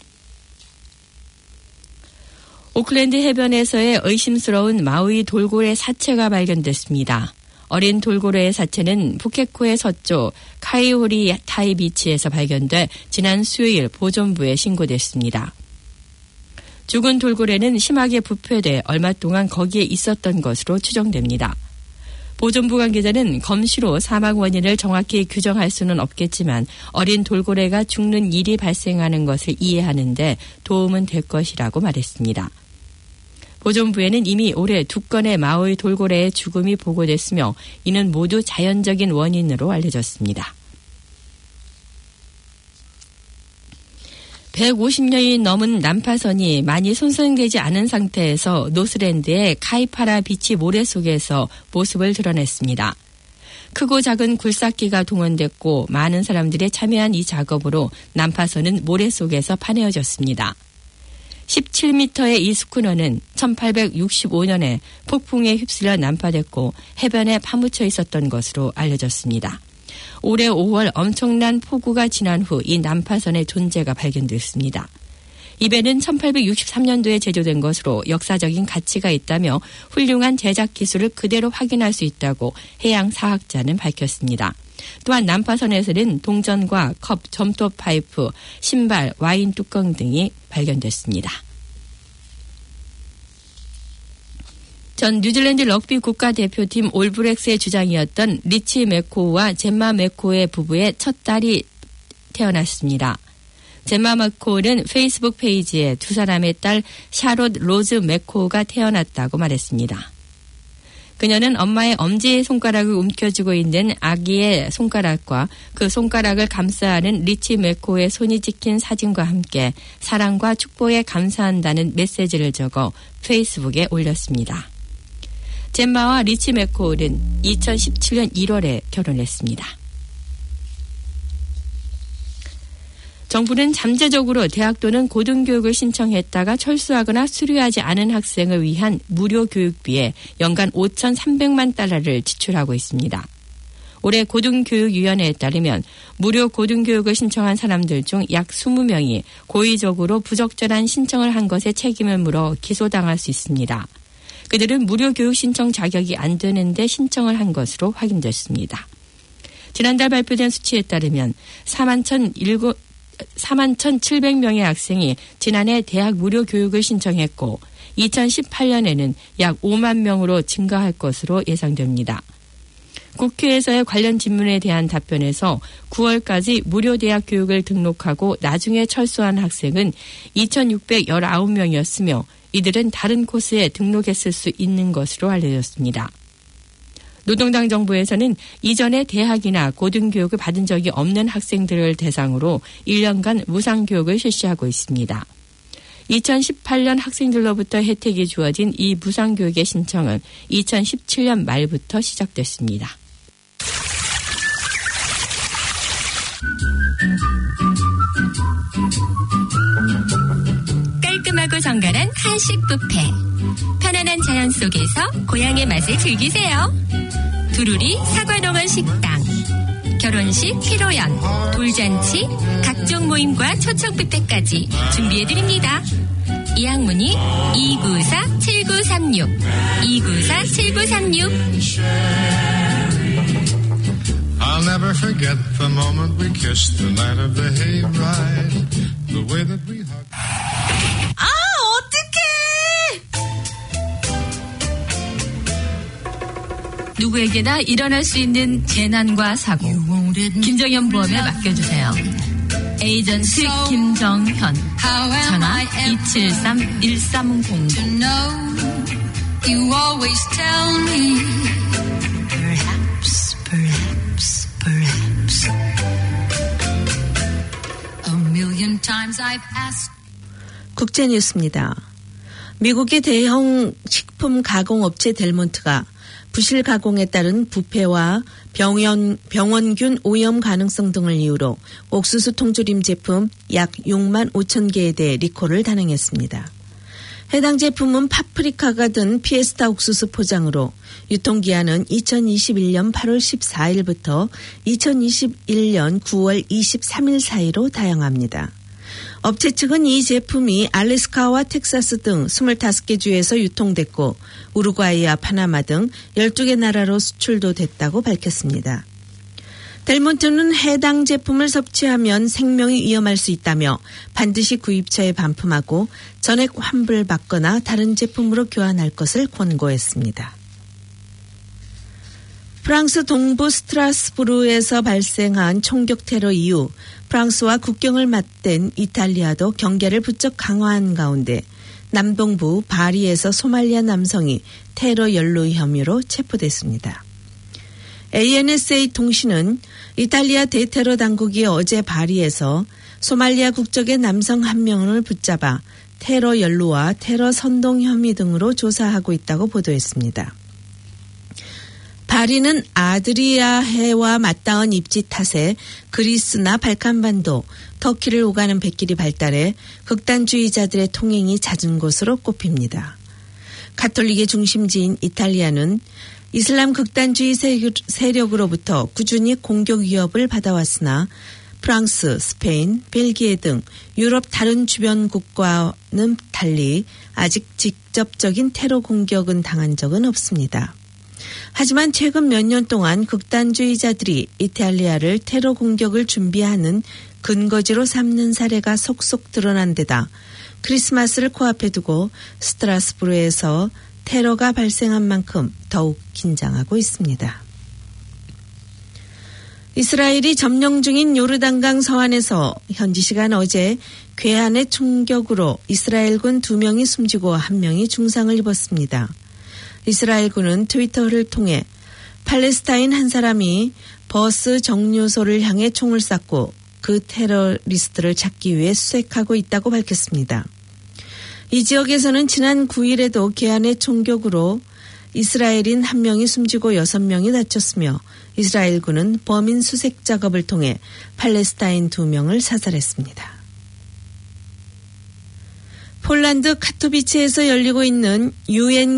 오클랜드 해변에서의 의심스러운 마우이 돌고래 사체가 발견됐습니다. 어린 돌고래의 사체는 푸켓코의 서쪽 카이오리 타이 비치에서 발견돼 지난 수요일 보존부에 신고됐습니다. 죽은 돌고래는 심하게 부패돼 얼마 동안 거기에 있었던 것으로 추정됩니다. 보존부 관계자는 검시로 사망 원인을 정확히 규정할 수는 없겠지만 어린 돌고래가 죽는 일이 발생하는 것을 이해하는데 도움은 될 것이라고 말했습니다. 보존부에는 이미 올해 2건의 마우이 돌고래의 죽음이 보고됐으며 이는 모두 자연적인 원인으로 알려졌습니다. 150년이 넘은 난파선이 많이 손상되지 않은 상태에서 노스랜드의 카이파라 비치 모래 속에서 모습을 드러냈습니다. 크고 작은 굴삭기가 동원됐고 많은 사람들이 참여한 이 작업으로 난파선은 모래 속에서 파내어졌습니다. 17m의 이 스쿠너는 1865년에 폭풍에 휩쓸려 난파됐고 해변에 파묻혀 있었던 것으로 알려졌습니다. 올해 5월 엄청난 폭우가 지난 후 이 난파선의 존재가 발견됐습니다. 이 배는 1863년도에 제조된 것으로 역사적인 가치가 있다며 훌륭한 제작 기술을 그대로 확인할 수 있다고 해양사학자는 밝혔습니다. 또한 난파선에서는 동전과 컵, 점토 파이프, 신발, 와인 뚜껑 등이 발견됐습니다. 전 뉴질랜드 럭비 국가대표팀 올브렉스의 주장이었던 리치 맥코우와 젬마 맥코우의 부부의 첫 딸이 태어났습니다. 젬마 맥코우는 페이스북 페이지에 두 사람의 딸 샤롯 로즈 맥코우가 태어났다고 말했습니다. 그녀는 엄마의 엄지 손가락을 움켜쥐고 있는 아기의 손가락과 그 손가락을 감싸는 리치 맥코우의 손이 찍힌 사진과 함께 사랑과 축복에 감사한다는 메시지를 적어 페이스북에 올렸습니다. 젬마와 리치 맥코우는 2017년 1월에 결혼했습니다. 정부는 잠재적으로 대학 또는 고등교육을 신청했다가 철수하거나 수료하지 않은 학생을 위한 무료 교육비에 연간 5,300만 달러를 지출하고 있습니다. 올해 고등교육위원회에 따르면 무료 고등교육을 신청한 사람들 중 약 20명이 고의적으로 부적절한 신청을 한 것에 책임을 물어 기소당할 수 있습니다. 그들은 무료 교육 신청 자격이 안 되는데 신청을 한 것으로 확인됐습니다. 지난달 발표된 수치에 따르면 41,700명의 학생이 지난해 대학 무료 교육을 신청했고 2018년에는 약 5만 명으로 증가할 것으로 예상됩니다. 국회에서의 관련 질문에 대한 답변에서 9월까지 무료 대학 교육을 등록하고 나중에 철수한 학생은 2,619명이었으며 이들은 다른 코스에 등록했을 수 있는 것으로 알려졌습니다. 노동당 정부에서는 이전에 대학이나 고등교육을 받은 적이 없는 학생들을 대상으로 1년간 무상교육을 실시하고 있습니다. 2018년 학생들로부터 혜택이 주어진 이 무상교육의 신청은 2017년 말부터 시작됐습니다. 깔끔하고 정갈한 한식 뷔페. 편안한 자연 속에서 고향의 맛을 즐기세요. 두루리 사과농원 식당. 결혼식,披露宴, 돌잔치, 각종 모임과 초청 뷔페까지 준비해드립니다. 예약 문의 294-7936 294-7936. I'll never forget the moment we kissed the night of the hayride. The way that we hugged. 아, 어떡해! 누구에게나 일어날 수 있는 재난과 사고. 김정현 보험에 맡겨주세요. 에이전트 김정현. 전화 273-1300. You always tell me perhaps a million times I've asked. 국제뉴스입니다. 미국의 대형 식품 가공업체 델몬트가 부실 가공에 따른 부패와 병원균 오염 가능성 등을 이유로 옥수수 통조림 제품 약 6만 5천 개에 대해 리콜을 단행했습니다. 해당 제품은 파프리카가 든 피에스타 옥수수 포장으로 유통기한은 2021년 8월 14일부터 2021년 9월 23일 사이로 다양합니다. 업체 측은 이 제품이 알래스카와 텍사스 등 25개 주에서 유통됐고 우루과이와 파나마 등 12개 나라로 수출도 됐다고 밝혔습니다. 델몬트는 해당 제품을 섭취하면 생명이 위험할 수 있다며 반드시 구입처에 반품하고 전액 환불받거나 다른 제품으로 교환할 것을 권고했습니다. 프랑스 동부 스트라스부르에서 발생한 총격 테러 이후 프랑스와 국경을 맞댄 이탈리아도 경계를 부쩍 강화한 가운데 남동부 바리에서 소말리아 남성이 테러 연루 혐의로 체포됐습니다. ANSA 통신은 이탈리아 대테러 당국이 어제 바리에서 소말리아 국적의 남성 한 명을 붙잡아 테러 연루와 테러 선동 혐의 등으로 조사하고 있다고 보도했습니다. 바리는 아드리아해와 맞닿은 입지 탓에 그리스나 발칸반도, 터키를 오가는 백길이 발달해 극단주의자들의 통행이 잦은 곳으로 꼽힙니다. 가톨릭의 중심지인 이탈리아는 이슬람 극단주의 세력으로부터 꾸준히 공격 위협을 받아왔으나 프랑스, 스페인, 벨기에 등 유럽 다른 주변 국가와는 달리 아직 직접적인 테러 공격은 당한 적은 없습니다. 하지만 최근 몇 년 동안 극단주의자들이 이탈리아를 테러 공격을 준비하는 근거지로 삼는 사례가 속속 드러난 데다 크리스마스를 코앞에 두고 스트라스부르에서 테러가 발생한 만큼 더욱 긴장하고 있습니다. 이스라엘이 점령 중인 요르단강 서안에서 현지 시간 어제 괴한의 총격으로 이스라엘군 2명이 숨지고 1명이 중상을 입었습니다. 이스라엘군은 트위터를 통해 팔레스타인 한 사람이 버스 정류소를 향해 총을 쐈고 그 테러리스트를 찾기 위해 수색하고 있다고 밝혔습니다. 이 지역에서는 지난 9일에도 괴한의 총격으로 이스라엘인 1명이 숨지고 6명이 다쳤으며 이스라엘군은 범인 수색 작업을 통해 팔레스타인 2명을 사살했습니다. 폴란드 카토비츠에서 열리고 있는 유엔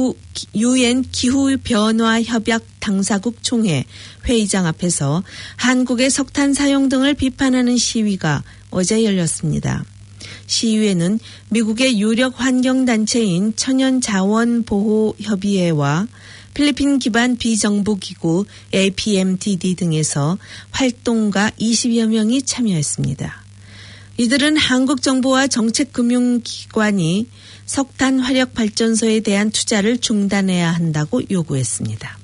기후변화 협약 당사국 총회 회의장 앞에서 한국의 석탄 사용 등을 비판하는 시위가 어제 열렸습니다. 시위에는 미국의 유력 환경단체인 천연자원보호협의회와 필리핀 기반 비정부기구 APMDD 등에서 활동가 20여 명이 참여했습니다. 이들은 한국 정부와 정책금융기관이 석탄 화력발전소에 대한 투자를 중단해야 한다고 요구했습니다.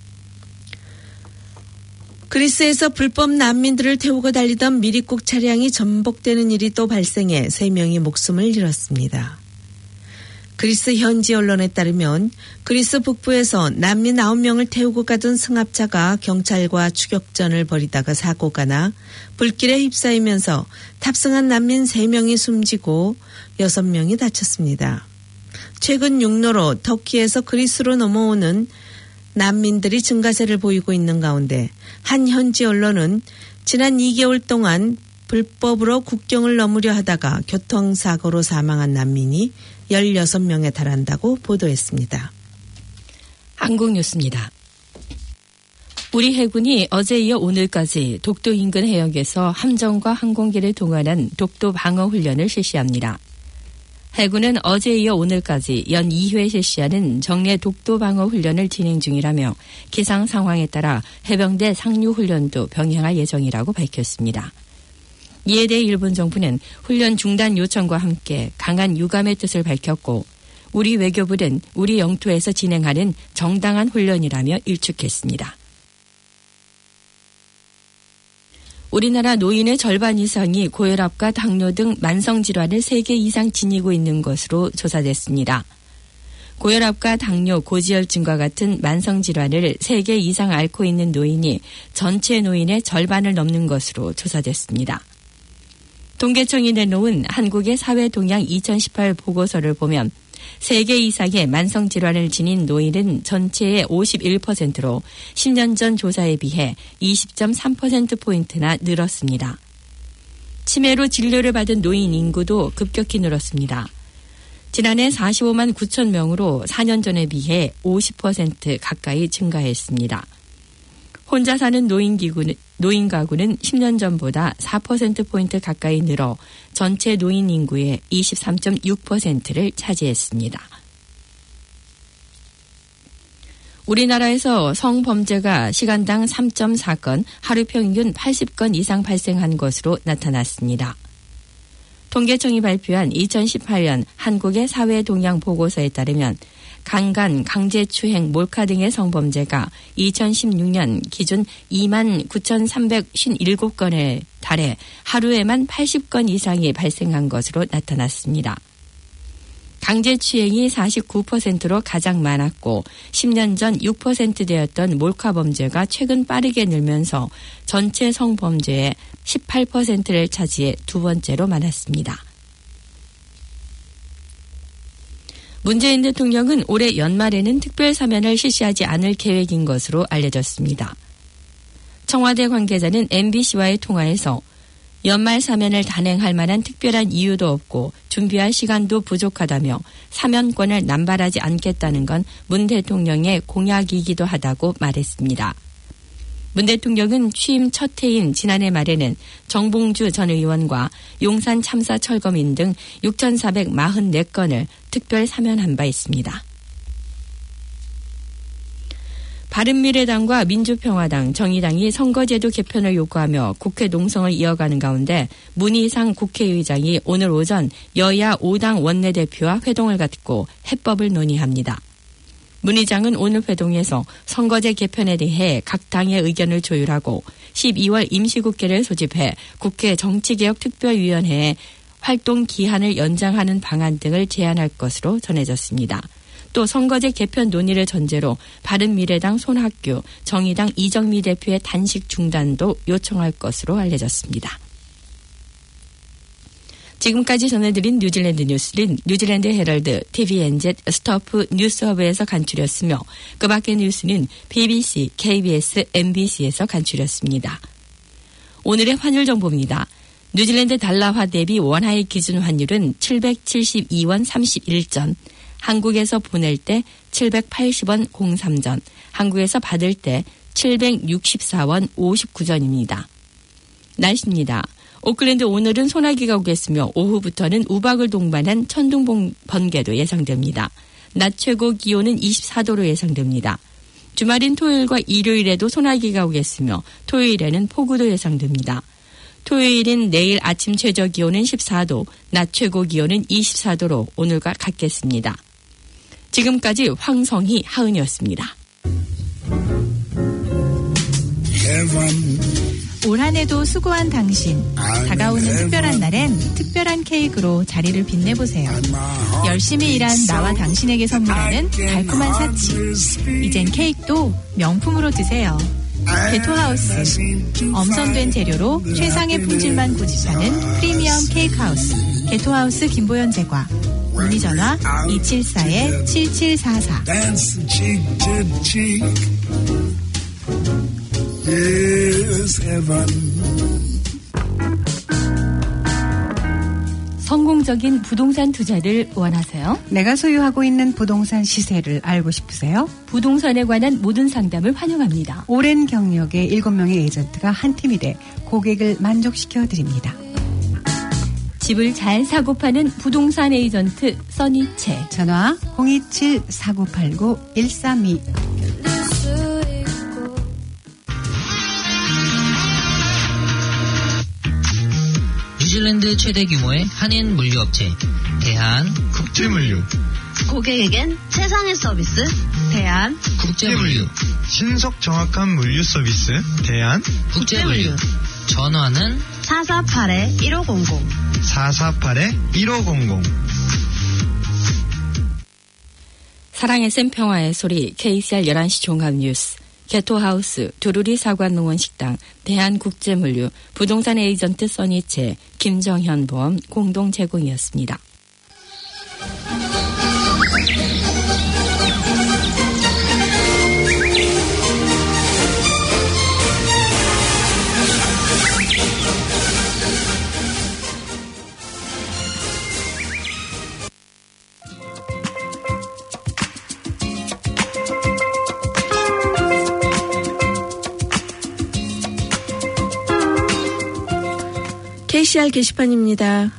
그리스에서 불법 난민들을 태우고 달리던 미리국 차량이 전복되는 일이 또 발생해 3명이 목숨을 잃었습니다. 그리스 현지 언론에 따르면 그리스 북부에서 난민 9명을 태우고 가던 승합차가 경찰과 추격전을 벌이다가 사고가 나 불길에 휩싸이면서 탑승한 난민 3명이 숨지고 6명이 다쳤습니다. 최근 육로로 터키에서 그리스로 넘어오는 난민들이 증가세를 보이고 있는 가운데 한 현지 언론은 지난 2개월 동안 불법으로 국경을 넘으려 하다가 교통사고로 사망한 난민이 16명에 달한다고 보도했습니다. 한국 뉴스입니다. 우리 해군이 어제 이어 오늘까지 독도 인근 해역에서 함정과 항공기를 동원한 독도 방어 훈련을 실시합니다. 해군은 어제 이어 오늘까지 연 2회 실시하는 정례 독도 방어 훈련을 진행 중이라며 기상 상황에 따라 해병대 상륙 훈련도 병행할 예정이라고 밝혔습니다. 이에 대해 일본 정부는 훈련 중단 요청과 함께 강한 유감의 뜻을 밝혔고 우리 외교부는 우리 영토에서 진행하는 정당한 훈련이라며 일축했습니다. 우리나라 노인의 절반 이상이 고혈압과 당뇨 등 만성질환을 3개 이상 지니고 있는 것으로 조사됐습니다. 고혈압과 당뇨, 고지혈증과 같은 만성질환을 3개 이상 앓고 있는 노인이 전체 노인의 절반을 넘는 것으로 조사됐습니다. 통계청이 내놓은 한국의 사회동향 2018 보고서를 보면 3개 이상의 만성질환을 지닌 노인은 전체의 51%로 10년 전 조사에 비해 20.3%포인트나 늘었습니다. 치매로 진료를 받은 노인 인구도 급격히 늘었습니다. 지난해 45만 9천 명으로 4년 전에 비해 50% 가까이 증가했습니다. 혼자 사는 노인 가구는 10년 전보다 4%포인트 가까이 늘어 전체 노인 인구의 23.6%를 차지했습니다. 우리나라에서 성범죄가 시간당 3.4건, 하루 평균 80건 이상 발생한 것으로 나타났습니다. 통계청이 발표한 2018년 한국의 사회동향 보고서에 따르면 강간, 강제추행, 몰카 등의 성범죄가 2016년 기준 29,357건에 달해 하루에만 80건 이상이 발생한 것으로 나타났습니다. 강제추행이 49%로 가장 많았고 10년 전 6%대였던 몰카 범죄가 최근 빠르게 늘면서 전체 성범죄의 18%를 차지해 두 번째로 많았습니다. 문재인 대통령은 올해 연말에는 특별사면을 실시하지 않을 계획인 것으로 알려졌습니다. 청와대 관계자는 MBC와의 통화에서 연말 사면을 단행할 만한 특별한 이유도 없고 준비할 시간도 부족하다며 사면권을 남발하지 않겠다는 건 문 대통령의 공약이기도 하다고 말했습니다. 문 대통령은 취임 첫 해인 지난해 말에는 정봉주 전 의원과 용산 참사 철거민 등 6,444건을 특별 사면한 바 있습니다. 바른미래당과 민주평화당, 정의당이 선거제도 개편을 요구하며 국회 농성을 이어가는 가운데 문희상 국회의장이 오늘 오전 여야 5당 원내대표와 회동을 갖고 해법을 논의합니다. 문 의장은 오늘 회동에서 선거제 개편에 대해 각 당의 의견을 조율하고 12월 임시국회를 소집해 국회 정치개혁특별위원회에 활동 기한을 연장하는 방안 등을 제안할 것으로 전해졌습니다. 또 선거제 개편 논의를 전제로 바른미래당 손학규, 정의당 이정미 대표의 단식 중단도 요청할 것으로 알려졌습니다. 지금까지 전해드린 뉴질랜드 뉴스는 뉴질랜드 헤럴드, TVNZ, 스토프 뉴스허브에서 간추렸으며 그 밖의 뉴스는 BBC, KBS, MBC에서 간추렸습니다. 오늘의 환율 정보입니다. 뉴질랜드 달러화 대비 원화의 기준 환율은 772원 31전, 한국에서 보낼 때 780원 03전, 한국에서 받을 때 764원 59전입니다. 날씨입니다. 오클랜드 오늘은 소나기가 오겠으며 오후부터는 우박을 동반한 천둥 번개도 예상됩니다. 낮 최고 기온은 24도로 예상됩니다. 주말인 토요일과 일요일에도 소나기가 오겠으며 토요일에는 폭우도 예상됩니다. 토요일인 내일 아침 최저 기온은 14도, 낮 최고 기온은 24도로 오늘과 같겠습니다. 지금까지 황성희, 하은이었습니다. 올 한 해도 수고한 당신. 다가오는 특별한 날엔 특별한 케이크로 자리를 빛내보세요. 열심히 일한 나와 당신에게 선물하는 달콤한 사치. 이젠 케이크도 명품으로 드세요. 게토하우스. 엄선된 재료로 최상의 품질만 고집하는 프리미엄 케이크하우스. 게토하우스 김보연 제과. 문의 전화 274-7744. Yes, heaven. 성공적인 부동산 투자를 원하세요? 내가 소유하고 있는 부동산 시세를 알고 싶으세요? 부동산에 관한 모든 상담을 환영합니다. 오랜 경력의 7명의 에이전트가 한 팀이 돼 고객을 만족시켜 드립니다. 집을 잘 사고 파는 부동산 에이전트 써니채. 전화 027-4989-132. 뉴질랜드 최대 규모의 한인 물류업체 대한국제물류. 고객에겐 최상의 서비스 대한국제물류. 신속 정확한 물류 서비스 대한국제물류. 전화는 448-1500. 448-1500. 사랑의 샘 평화의 소리 KCR 11시 종합뉴스. 게토하우스, 두루리 사관농원 식당, 대한국제물류, 부동산 에이전트 써니채, 김정현 보험 공동 제공이었습니다. KCR 게시판입니다.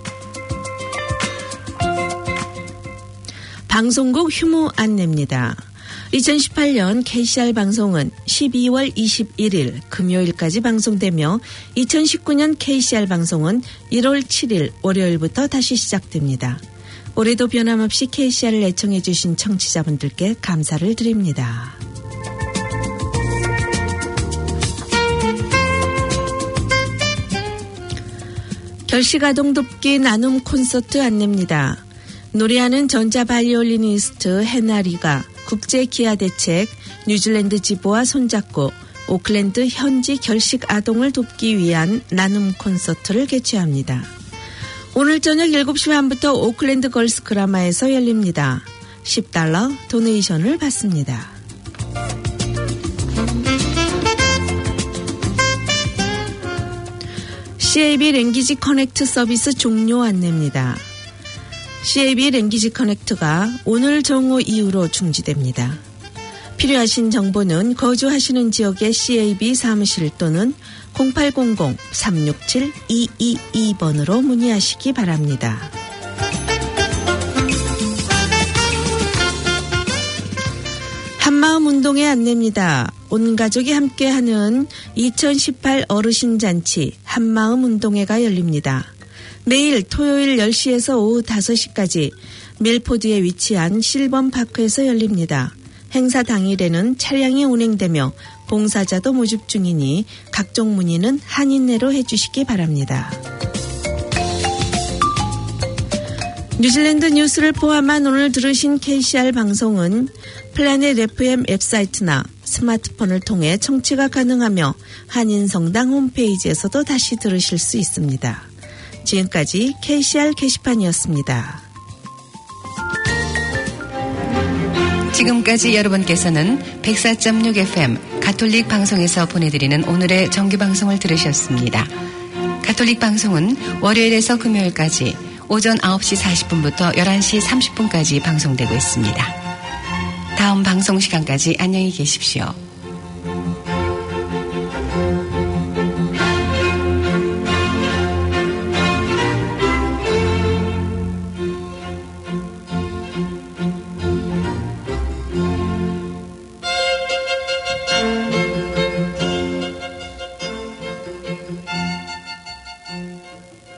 방송국 휴무 안내입니다. 2018년 KCR 방송은 12월 21일 금요일까지 방송되며 2019년 KCR 방송은 1월 7일 월요일부터 다시 시작됩니다. 올해도 변함없이 KCR을 애청해 주신 청취자분들께 감사를 드립니다. 결식아동 돕기 나눔 콘서트 안내입니다. 노래하는 전자바이올리니스트 해나리가 국제기아대책 뉴질랜드 지부와 손잡고 오클랜드 현지 결식아동을 돕기 위한 나눔 콘서트를 개최합니다. 오늘 저녁 7시 반부터 오클랜드 걸스 그라마에서 열립니다. $10 도네이션을 받습니다. CAB 랭귀지 커넥트 서비스 종료 안내입니다. CAB 랭귀지 커넥트가 오늘 정오 이후로 중지됩니다. 필요하신 정보는 거주하시는 지역의 CAB 사무실 또는 0800-367-222번으로 문의하시기 바랍니다. 한마음 운동의 안내입니다. 온 가족이 함께하는 2018 어르신잔치 한마음 운동회가 열립니다. 매일 토요일 10시에서 오후 5시까지 밀포드에 위치한 실범파크에서 열립니다. 행사 당일에는 차량이 운행되며 봉사자도 모집 중이니 각종 문의는 한인내로 해주시기 바랍니다. 뉴질랜드 뉴스를 포함한 오늘 들으신 KCR 방송은 플래닛 FM 웹사이트나 스마트폰을 통해 청취가 가능하며 한인성당 홈페이지에서도 다시 들으실 수 있습니다. 지금까지 KCR 게시판이었습니다. 지금까지 여러분께서는 104.6 FM 가톨릭 방송에서 보내드리는 오늘의 정규방송을 들으셨습니다. 가톨릭 방송은 월요일에서 금요일까지 오전 9시 40분부터 11시 30분까지 방송되고 있습니다. 다음 방송 시간까지 안녕히 계십시오.